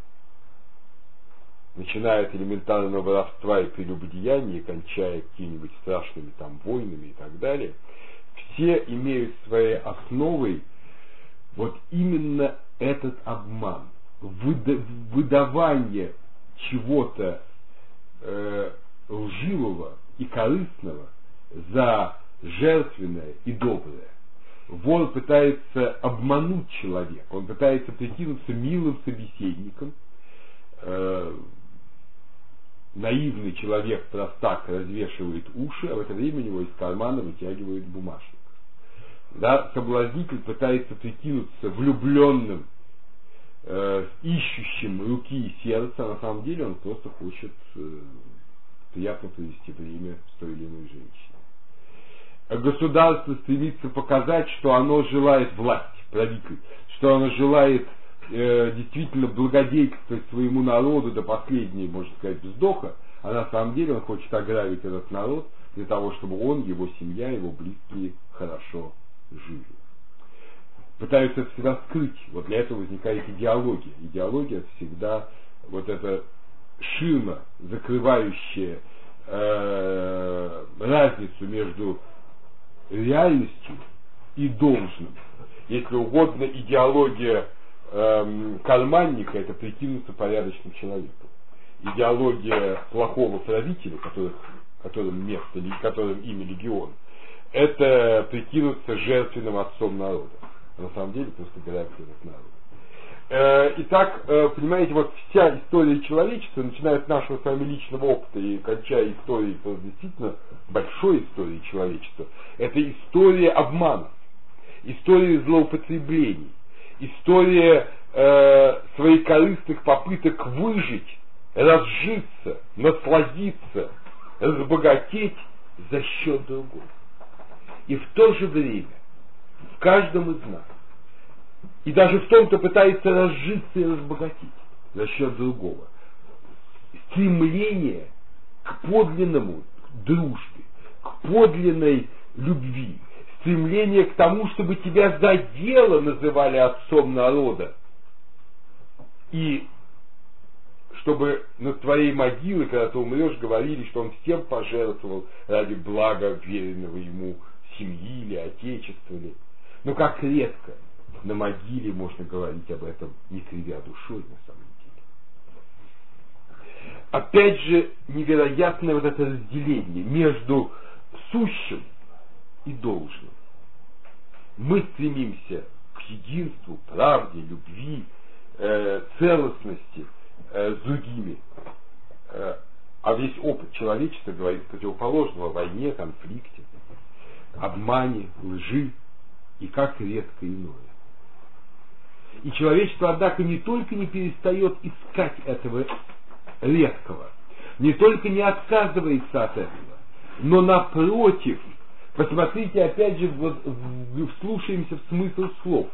начиная от элементарного воровства и прелюбодеяния, кончая какими-нибудь страшными там войнами и так далее, все имеют своей основой вот именно этот обман, выдавание чего-то лживого и корыстного за жертвенное и доброе. Вор пытается обмануть человека, он пытается прикинуться милым собеседником. Наивный человек, простак, развешивает уши, а в это время у него из кармана вытягивает бумажник. Да, соблазнитель пытается прикинуться влюбленным, ищущим руки и сердца, а на самом деле он просто хочет приятно провести время с той или иной женщиной. Государство стремится показать, что оно желает власти, правитель, что оно желает действительно благодетельствовать своему народу до последней, можно сказать, вздоха, а на самом деле он хочет ограбить этот народ для того, чтобы он, его семья, его близкие хорошо жили. Пытаются это всегда скрыть. Вот для этого возникает идеология. Идеология всегда вот эта ширма, закрывающая разницу между реальностью и должным. Если угодно, идеология карманника — это прикинуться порядочным человеком. Идеология плохого правителя, которым место, которым имя легион, это прикинуться жертвенным отцом народа. А на самом деле просто грабить этот народ. Итак, понимаете, вот вся история человечества, начиная с нашего с вами личного опыта и кончая историей, действительно большой историей человечества, это история обманов, история злоупотреблений, история своих корыстных попыток выжить, разжиться, насладиться, разбогатеть за счет другого. И в то же время в каждом из нас, и даже в том, кто пытается разжиться и разбогатеть за счет другого, стремление к подлинному дружбе, к подлинной любви, стремление к тому, чтобы тебя за дело называли отцом народа, и чтобы над твоей могилой, когда ты умрешь, говорили, что он всем пожертвовал ради блага веренного ему семьи или отечества. Но как редко на могиле можно говорить об этом, не кривя душой на самом деле. Опять же, невероятное вот это разделение между сущим и должным. Мы стремимся к единству, правде, любви, целостности с другими. А весь опыт человечества говорит противоположного: о войне, конфликте, обмане, лжи и как редко иное. И человечество, однако, не только не перестает искать этого редкого, не только не отказывается от этого, но напротив, посмотрите опять же, вслушаемся в смысл слов.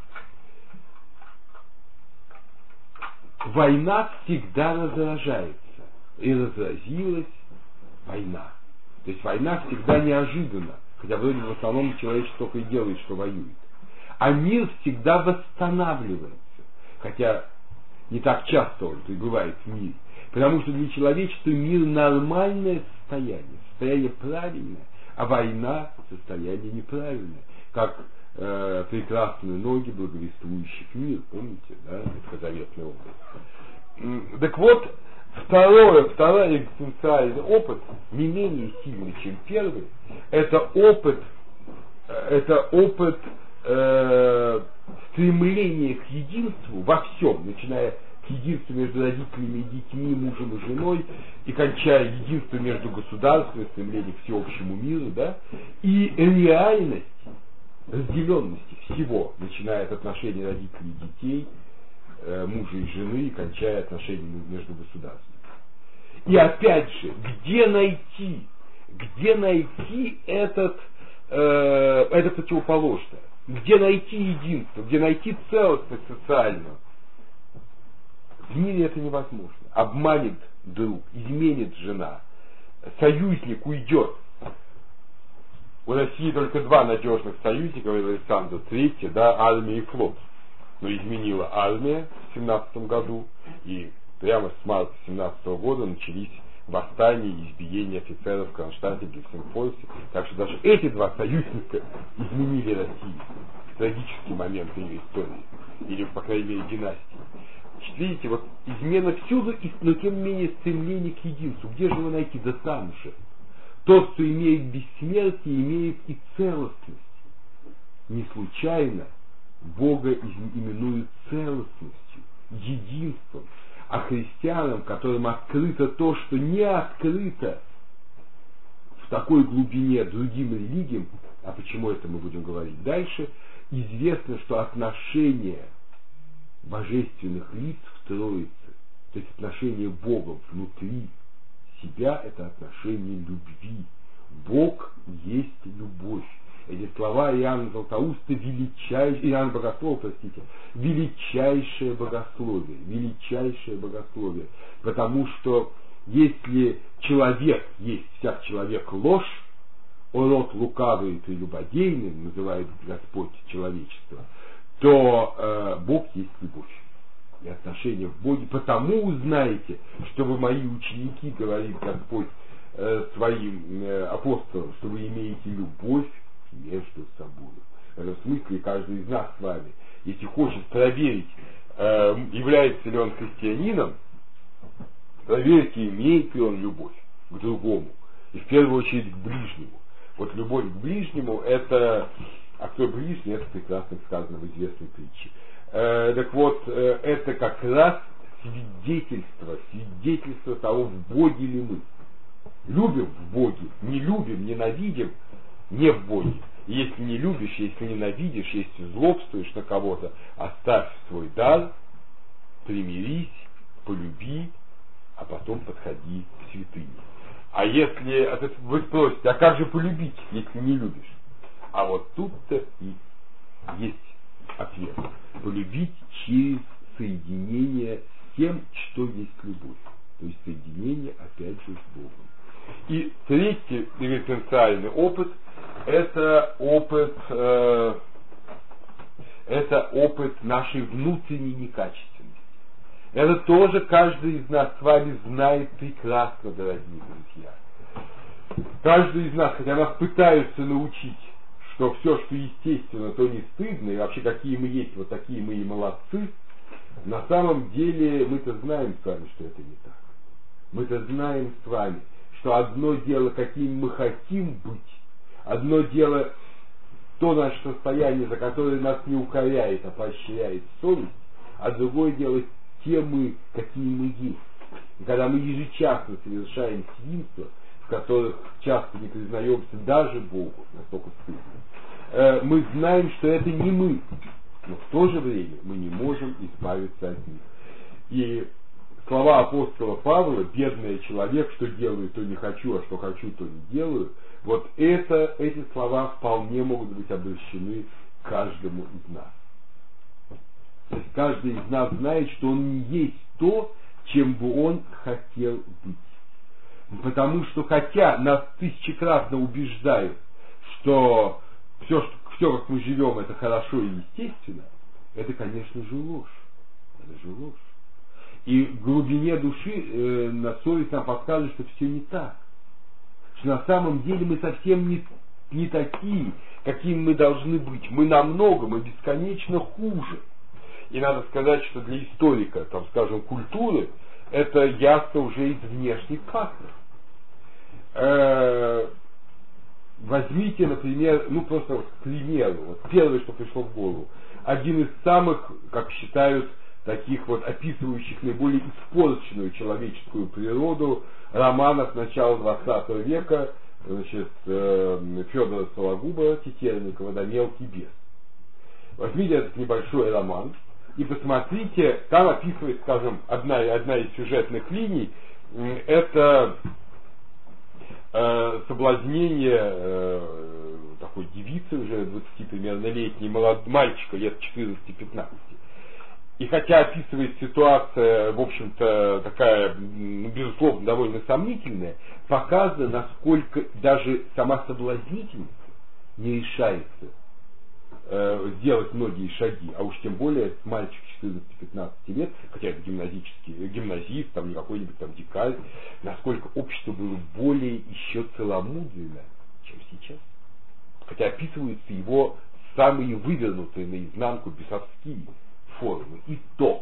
Война всегда разражается, и разразилась война. То есть война всегда неожиданна, хотя вроде в основном человечество только и делает, что воюет. А мир всегда восстанавливается, хотя не так часто он пребывает в мире, потому что для человечества мир нормальное состояние правильное, а война состояние неправильное, как прекрасные ноги благовествующих мир, помните, да, ветхозаветный образ. Так вот, Второй экзистенциальный опыт, не менее сильный, чем первый, это опыт стремления к единству во всем, начиная к единству между родителями и детьми, мужем и женой, и кончая единством между государствами, стремление к всеобщему миру, да, и реальность разделенности всего, начиная от отношений родителей и детей, мужа и жены, и кончая отношениями между государствами. И опять же, где найти это противоположное, где найти единство, где найти целостность социальную? В мире это невозможно. Обманет друг, изменит жена, союзник уйдет. У России только два надежных союзника, Александр III, да, армия и флот. Но изменила армия в 17 году, и прямо с марта 17 года начались восстания и избиения офицеров в Кронштадте, Гельсингфорсе. Так что даже эти два союзника изменили Россию. Трагический момент ее истории. Или, по крайней мере, династии. Видите, вот измена всюду, но тем не менее стремление к единству. Где же его найти? Да там же. Тот, кто имеет бессмертие, имеет и целостность. Не случайно Бога именуют целостностью, единством. А христианам, которым открыто то, что не открыто в такой глубине другим религиям, а почему это мы будем говорить дальше, известно, что отношение божественных лиц в Троице, то есть отношение Бога внутри себя, это отношение любви. Бог есть любовь. Эти слова Иоанна Златоуста Иоанна Богослова, величайшее богословие. Потому что если человек есть всяк человек ложь, род лукавый и прелюбодейный, называет Господь человечество, то Бог есть любовь. И отношения в Боге. Потому узнаете, что вы мои ученики, говорит Господь своим апостолам, что вы имеете любовь между собой. В этом смысле каждый из нас с вами, если хочет проверить, является ли он христианином, проверьте, имеет ли он любовь к другому. И в первую очередь к ближнему. Вот любовь к ближнему, это... А кто ближний, это прекрасно сказано в известной притче. Так вот, это как раз свидетельство того, в Боге ли мы. Любим в Боге, не любим, ненавидим, не в Боге. И если не любишь, если ненавидишь, если злобствуешь на кого-то, оставь свой дар, примирись, полюби, а потом подходи к святыне. А если вы спросите, а как же полюбить, если не любишь? А вот тут-то и есть ответ. Полюбить через соединение с тем, что есть любовь. То есть соединение, опять же, с Богом. И третий экзистенциальный опыт – это опыт нашей внутренней некачественности. Это тоже каждый из нас с вами знает прекрасно, дорогие друзья. Каждый из нас, хотя нас пытаются научить, что все, что естественно, то не стыдно, и вообще какие мы есть, вот такие мы и молодцы, на самом деле мы-то знаем с вами, что это не так. Мы-то знаем с вами, что одно дело, каким мы хотим быть, одно дело то наше состояние, за которое нас не укоряет, а поощряет совесть, а другое дело те мы, какие мы есть. И когда мы ежечасно совершаем свинства, в которых часто не признаемся даже Богу, настолько стыдно, мы знаем, что это не мы, но в то же время мы не можем избавиться от них. И слова апостола Павла, бедный человек, что делаю, то не хочу, а что хочу, то не делаю, вот эти слова вполне могут быть обращены каждому из нас. То есть каждый из нас знает, что он не есть то, чем бы он хотел быть. Потому что хотя нас тысячекратно убеждают, что все, как мы живем, это хорошо и естественно, это, конечно же, ложь. Это же ложь. И в глубине души на совесть нам подскажет, что все не так. Что на самом деле мы совсем не такие, какими мы должны быть. Мы бесконечно хуже. И надо сказать, что для историка, там, скажем, культуры, это ясно уже из внешних фактов. Возьмите, например, ну просто вот, к примеру, вот первое, что пришло в голову. Один из самых, как считают, таких вот описывающих наиболее испорченную человеческую природу романов начала 20 века, значит, Федора Сологуба, Тетерникова, да, «Мелкий бес». Возьмите этот небольшой роман и посмотрите, там описывает, скажем, одна из сюжетных линий, это соблазнение такой девицы, уже 20 примерно летней, мальчика лет 14-15. И хотя описывает ситуация, в общем-то, такая, ну, безусловно, довольно сомнительная, показано, насколько даже сама соблазнительница не решается сделать многие шаги, а уж тем более мальчик 14-15 лет, хотя это гимназист, там не какой-нибудь там дикарь, насколько общество было более еще целомудренно, чем сейчас. Хотя описываются его самые вывернутые наизнанку бесовские формы. И то.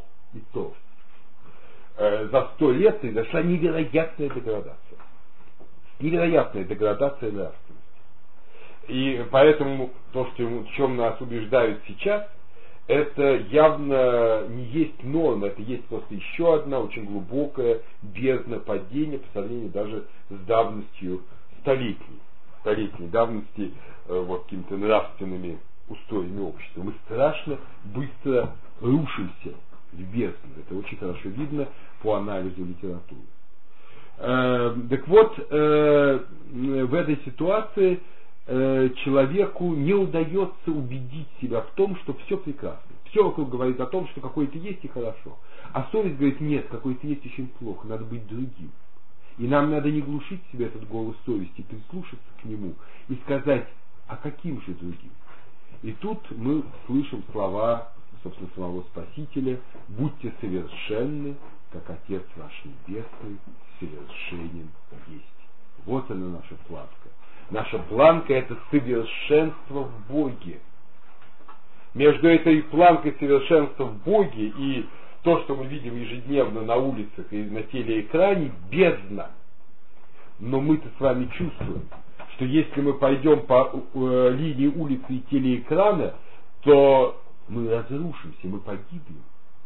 За 100 лет произошла невероятная деградация. Невероятная деградация нравственности. И поэтому то, в чем нас убеждают сейчас, это явно не есть норма, это есть просто еще одна очень глубокая бездна падения по сравнению даже с давностью столетней давности, вот какими-то нравственными устоями общества. Мы страшно быстро рушимся в бездну. Это очень хорошо видно по анализу литературы. Так вот, в этой ситуации человеку не удается убедить себя в том, что все прекрасно. Все вокруг говорит о том, что какое-то есть и хорошо. А совесть говорит, нет, какое-то есть очень плохо, надо быть другим. И нам надо не глушить себе этот голос совести, прислушаться к нему и сказать, а каким же другим? И тут мы слышим слова, собственно, самого Спасителя, будьте совершенны, как Отец ваш Небесный совершенен есть. Вот она наша планка. Наша планка — это совершенство в Боге. Между этой планкой совершенства в Боге и то, что мы видим ежедневно на улицах и на телеэкране, бездна. Но мы-то с вами чувствуем, что если мы пойдем по линии улицы и телеэкрана, то мы разрушимся, мы погибнем.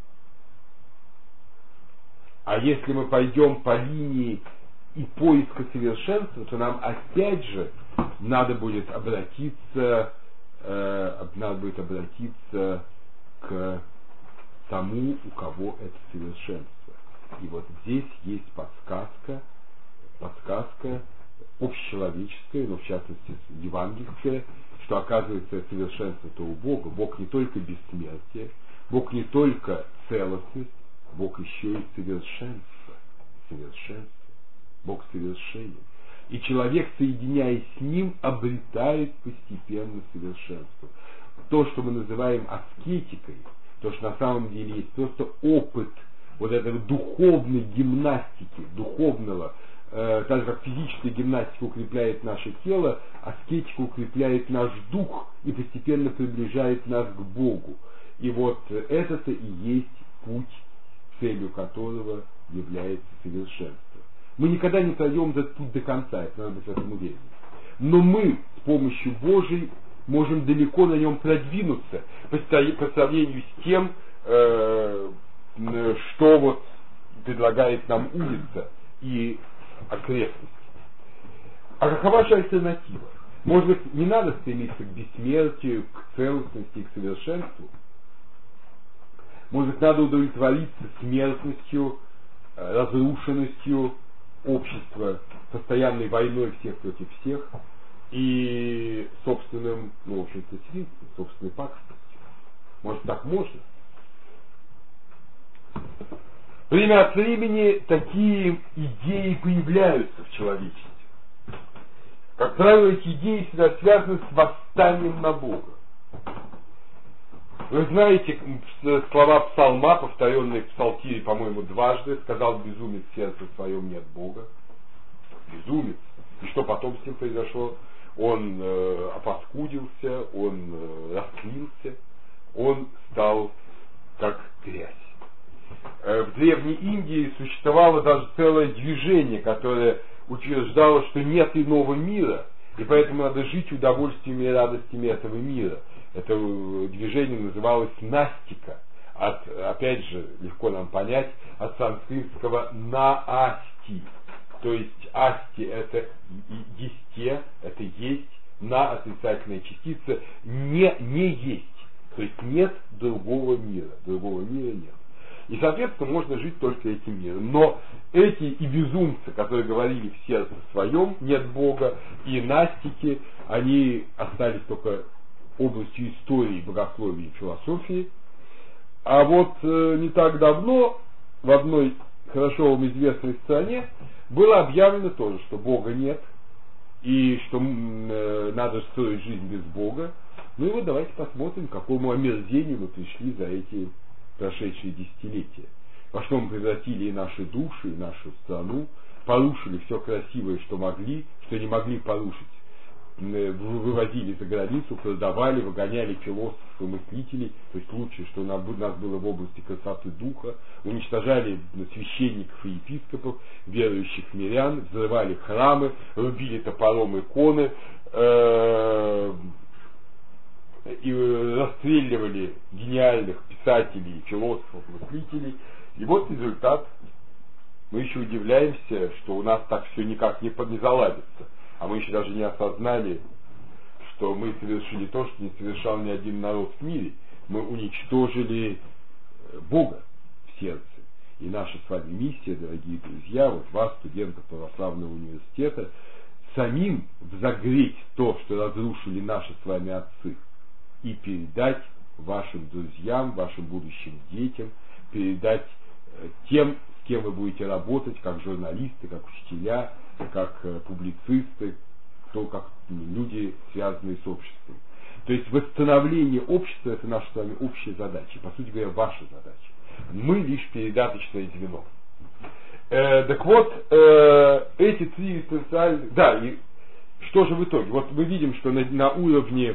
А если мы пойдем по линии и поиска совершенства, то нам опять же надо будет обратиться к тому, у кого это совершенство. И вот здесь есть подсказка общечеловеческая, но в частности евангельская, что оказывается совершенство-то у Бога. Бог не только бессмертие, Бог не только целостность, Бог еще и совершенство. Бог совершенен. И человек, соединяясь с Ним, обретает постепенно совершенство. То, что мы называем аскетикой, то, что на самом деле есть просто опыт вот этой духовной гимнастики, духовного, так же как физическая гимнастика укрепляет наше тело, аскетика укрепляет наш дух и постепенно приближает нас к Богу. И вот это-то и есть путь, целью которого является совершенство. Мы никогда не пройдем этот путь до конца, это надо быть в этом уверенным. Но мы с помощью Божией можем далеко на нем продвинуться по сравнению с тем, что вот предлагает нам улица и окрестности. А какова же альтернатива? Может быть, не надо стремиться к бессмертию, к целостности, к совершенству? Может быть, надо удовлетвориться смертностью, разрушенностью общества, постоянной войной всех против всех и собственным, в общем-то, свинством, собственной пакостностью. Может, так можно? Время от времени такие идеи появляются в человечестве. Как правило, эти идеи всегда связаны с восстанием на Бога. Вы знаете слова псалма, повторенные в псалтире, по-моему, дважды: сказал безумец в сердце своем нет Бога. Безумец. И что потом с ним произошло? Он опаскудился, он растлился, он стал как грязь. В Древней Индии существовало даже целое движение, которое утверждало, что нет иного мира, и поэтому надо жить удовольствиями и радостями этого мира. Это движение называлось настика. Опять же, легко нам понять, от санскритского наасти. То есть асти это есте, это есть, на отрицательная частица, не есть. То есть нет другого мира нет. И, соответственно, можно жить только этим миром. Но эти и безумцы, которые говорили в сердце своем, нет Бога, и настики, они остались только областью истории, богословия и философии. А вот не так давно в одной хорошо вам известной стране было объявлено тоже, что Бога нет, и что надо строить жизнь без Бога. Ну и вот давайте посмотрим, к какому омерзению мы пришли за эти прошедшие десятилетия. Во что мы превратили и наши души, и нашу страну, порушили все красивое, что могли, что не могли порушить. Вывозили за границу, продавали, выгоняли философов и мыслителей, то есть лучшее, что у нас было в области красоты духа, уничтожали священников и епископов, верующих мирян, взрывали храмы, рубили топором иконы, и расстреливали гениальных писателей, философов, мыслителей. И вот результат. Мы еще удивляемся, что у нас так все никак не заладится. А мы еще даже не осознали, что мы совершили то, что не совершал ни один народ в мире. Мы уничтожили Бога в сердце. И наша с вами миссия, дорогие друзья, вот вас, студентов православного университета, самим взогреть то, что разрушили наши с вами отцы, и передать вашим друзьям, вашим будущим детям, передать тем, с кем вы будете работать, как журналисты, как учителя, как публицисты, как люди, связанные с обществом. То есть восстановление общества — это наша с вами общая задача, по сути говоря, ваша задача. Мы лишь передаточное звено. Так вот, эти три экзистенциальных... Да, и что же в итоге? Вот мы видим, что на уровне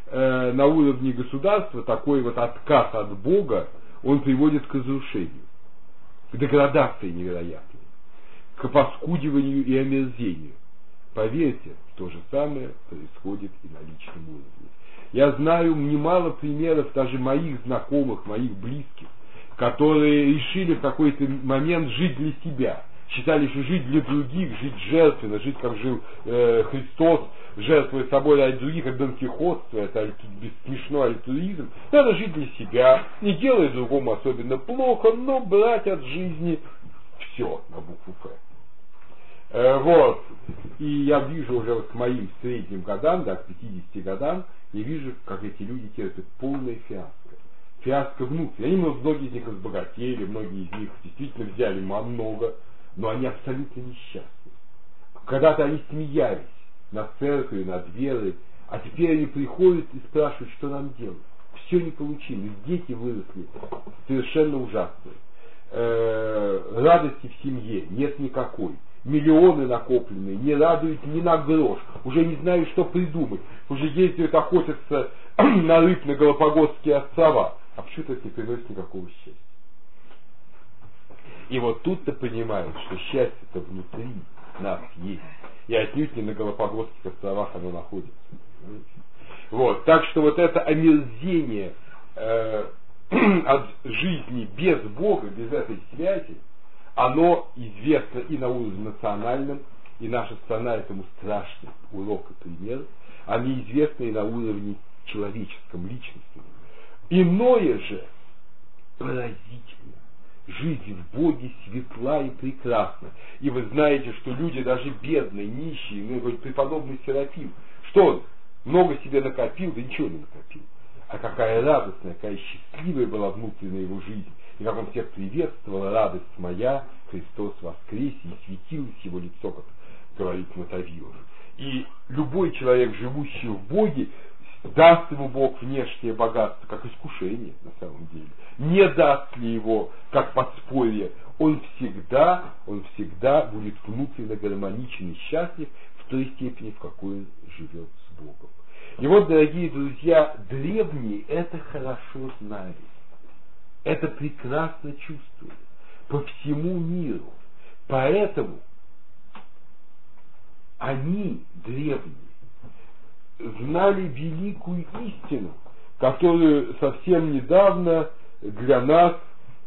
государства такой вот отказ от Бога, он приводит к разрушению, к деградации невероятной, к поскудиванию и омерзению. Поверьте, то же самое происходит и на личном уровне. Я знаю немало примеров даже моих знакомых, моих близких, которые решили в какой-то момент жить для себя. Считали, что жить для других, жить жертвенно, жить как жил Христос, жертвуя собой ради других, это донкихотство, это смешной альтруизм. Надо жить для себя, не делая другому особенно плохо, но брать от жизни все на букву Ф. Вот. И я вижу уже вот к моим средним годам, да, к 50 годам, я вижу, как эти люди терпят полное фиаско. Фиаско внутреннее. Многие из них разбогатели, многие из них действительно взяли много, но они абсолютно несчастны. Когда-то они смеялись над церковью, над верой, а теперь они приходят и спрашивают, что нам делать. Все не получилось, дети выросли совершенно ужасные. Радости в семье нет никакой. Миллионы накопленные, не радуют ни на грош. Уже не знаю, что придумать. Уже ездят охотятся на рыб на Галапагосские острова. А почему-то это не приносит никакого счастья. И вот тут-то понимают, что счастье-то внутри нас есть. И отнюдь не на Галапагосских островах оно находится. Вот. Так что вот это омерзение от жизни без Бога, без этой связи, оно известно и на уровне национальном, и наша страна этому страшный урок и пример. Они известны и на уровне человеческом, личностном. Иное же поразительно. Жизнь в Боге светла и прекрасна. И вы знаете, что люди даже бедные, нищие, ну, говорит, преподобный Серафим, что он много себе накопил, да ничего не накопил. А какая радостная, какая счастливая была внутренняя его жизнь. И как он всех приветствовал: радость моя, Христос воскресе, и светилось его лицо, как говорит Мотовилов. И любой человек, живущий в Боге, даст ему Бог внешнее богатство, как искушение на самом деле. Не даст ли его, как подспорье, он всегда будет внутренне гармоничен и счастлив в той степени, в какой он живет с Богом. И вот, дорогие друзья, древние это хорошо знали. это прекрасно чувствуют по всему миру. Поэтому они, древние, знали великую истину, которую совсем недавно для нас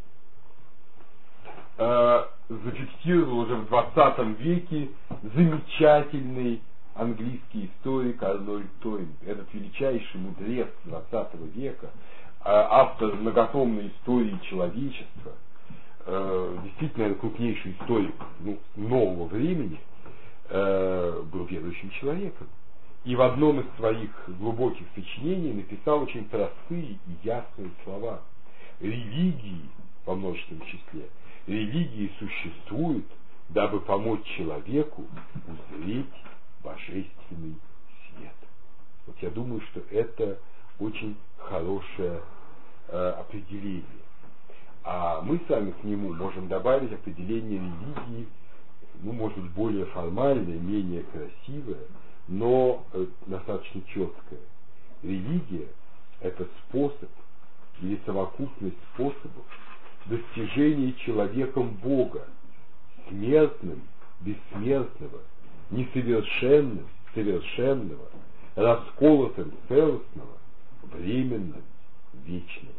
зафиксировал уже в 20 веке замечательный английский историк Арнольд Тойнби. Этот величайший мудрец 20 века, автор многотомной истории человечества, действительно, наверное, крупнейший историк нового времени, был верующим человеком. И в одном из своих глубоких сочинений написал очень простые и ясные слова. Религии, во множественном числе, религии существуют, дабы помочь человеку узреть божественный свет. Вот я думаю, что это очень хорошее определение. А мы сами к нему можем добавить определение религии, может быть, более формальное, менее красивое, но достаточно четкое. Религия – это способ или совокупность способов достижения человеком Бога, смертным, бессмертного, несовершенным, совершенного, расколотым, целостного, временным, вечного.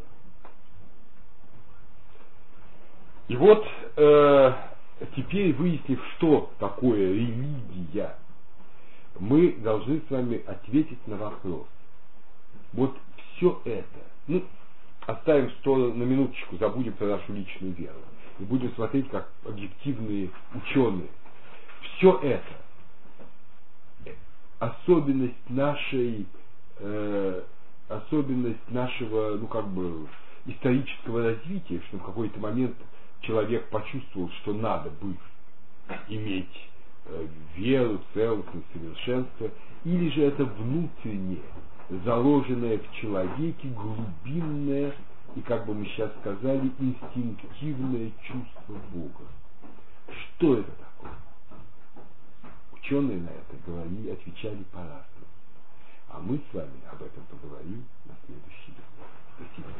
И вот, теперь, выяснив, что такое религия, мы должны с вами ответить на вопрос. Вот все это, оставим в сторону на минуточку, забудем про нашу личную веру и будем смотреть как объективные ученые. Все это особенность нашего, исторического развития, что в какой-то момент человек почувствовал, что надо бы иметь веру, целостность, совершенство, или же это внутреннее, заложенное в человеке глубинное и, как бы мы сейчас сказали, инстинктивное чувство Бога. Что это такое? Ученые на это отвечали по-разному. А мы с вами об этом поговорим на следующий раз.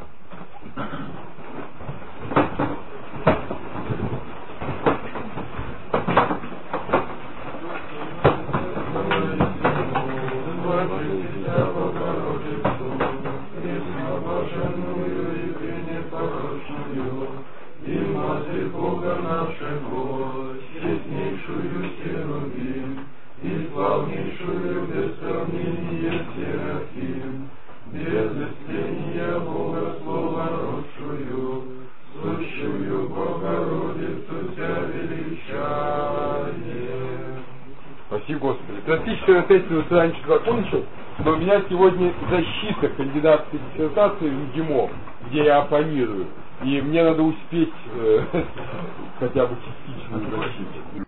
И Матерь Бога нашего, честнейшую Херувим, и славнейшую без сравнения Серафим, без истления Бога Слова родшую, сущую Богородицу Тебя величание. Спасибо, Господи. Практически тестовый раньше закончил, но у меня сегодня защита кандидатской диссертации в МГИМО, где я оппонирую. И мне надо успеть хотя бы частичную защиту.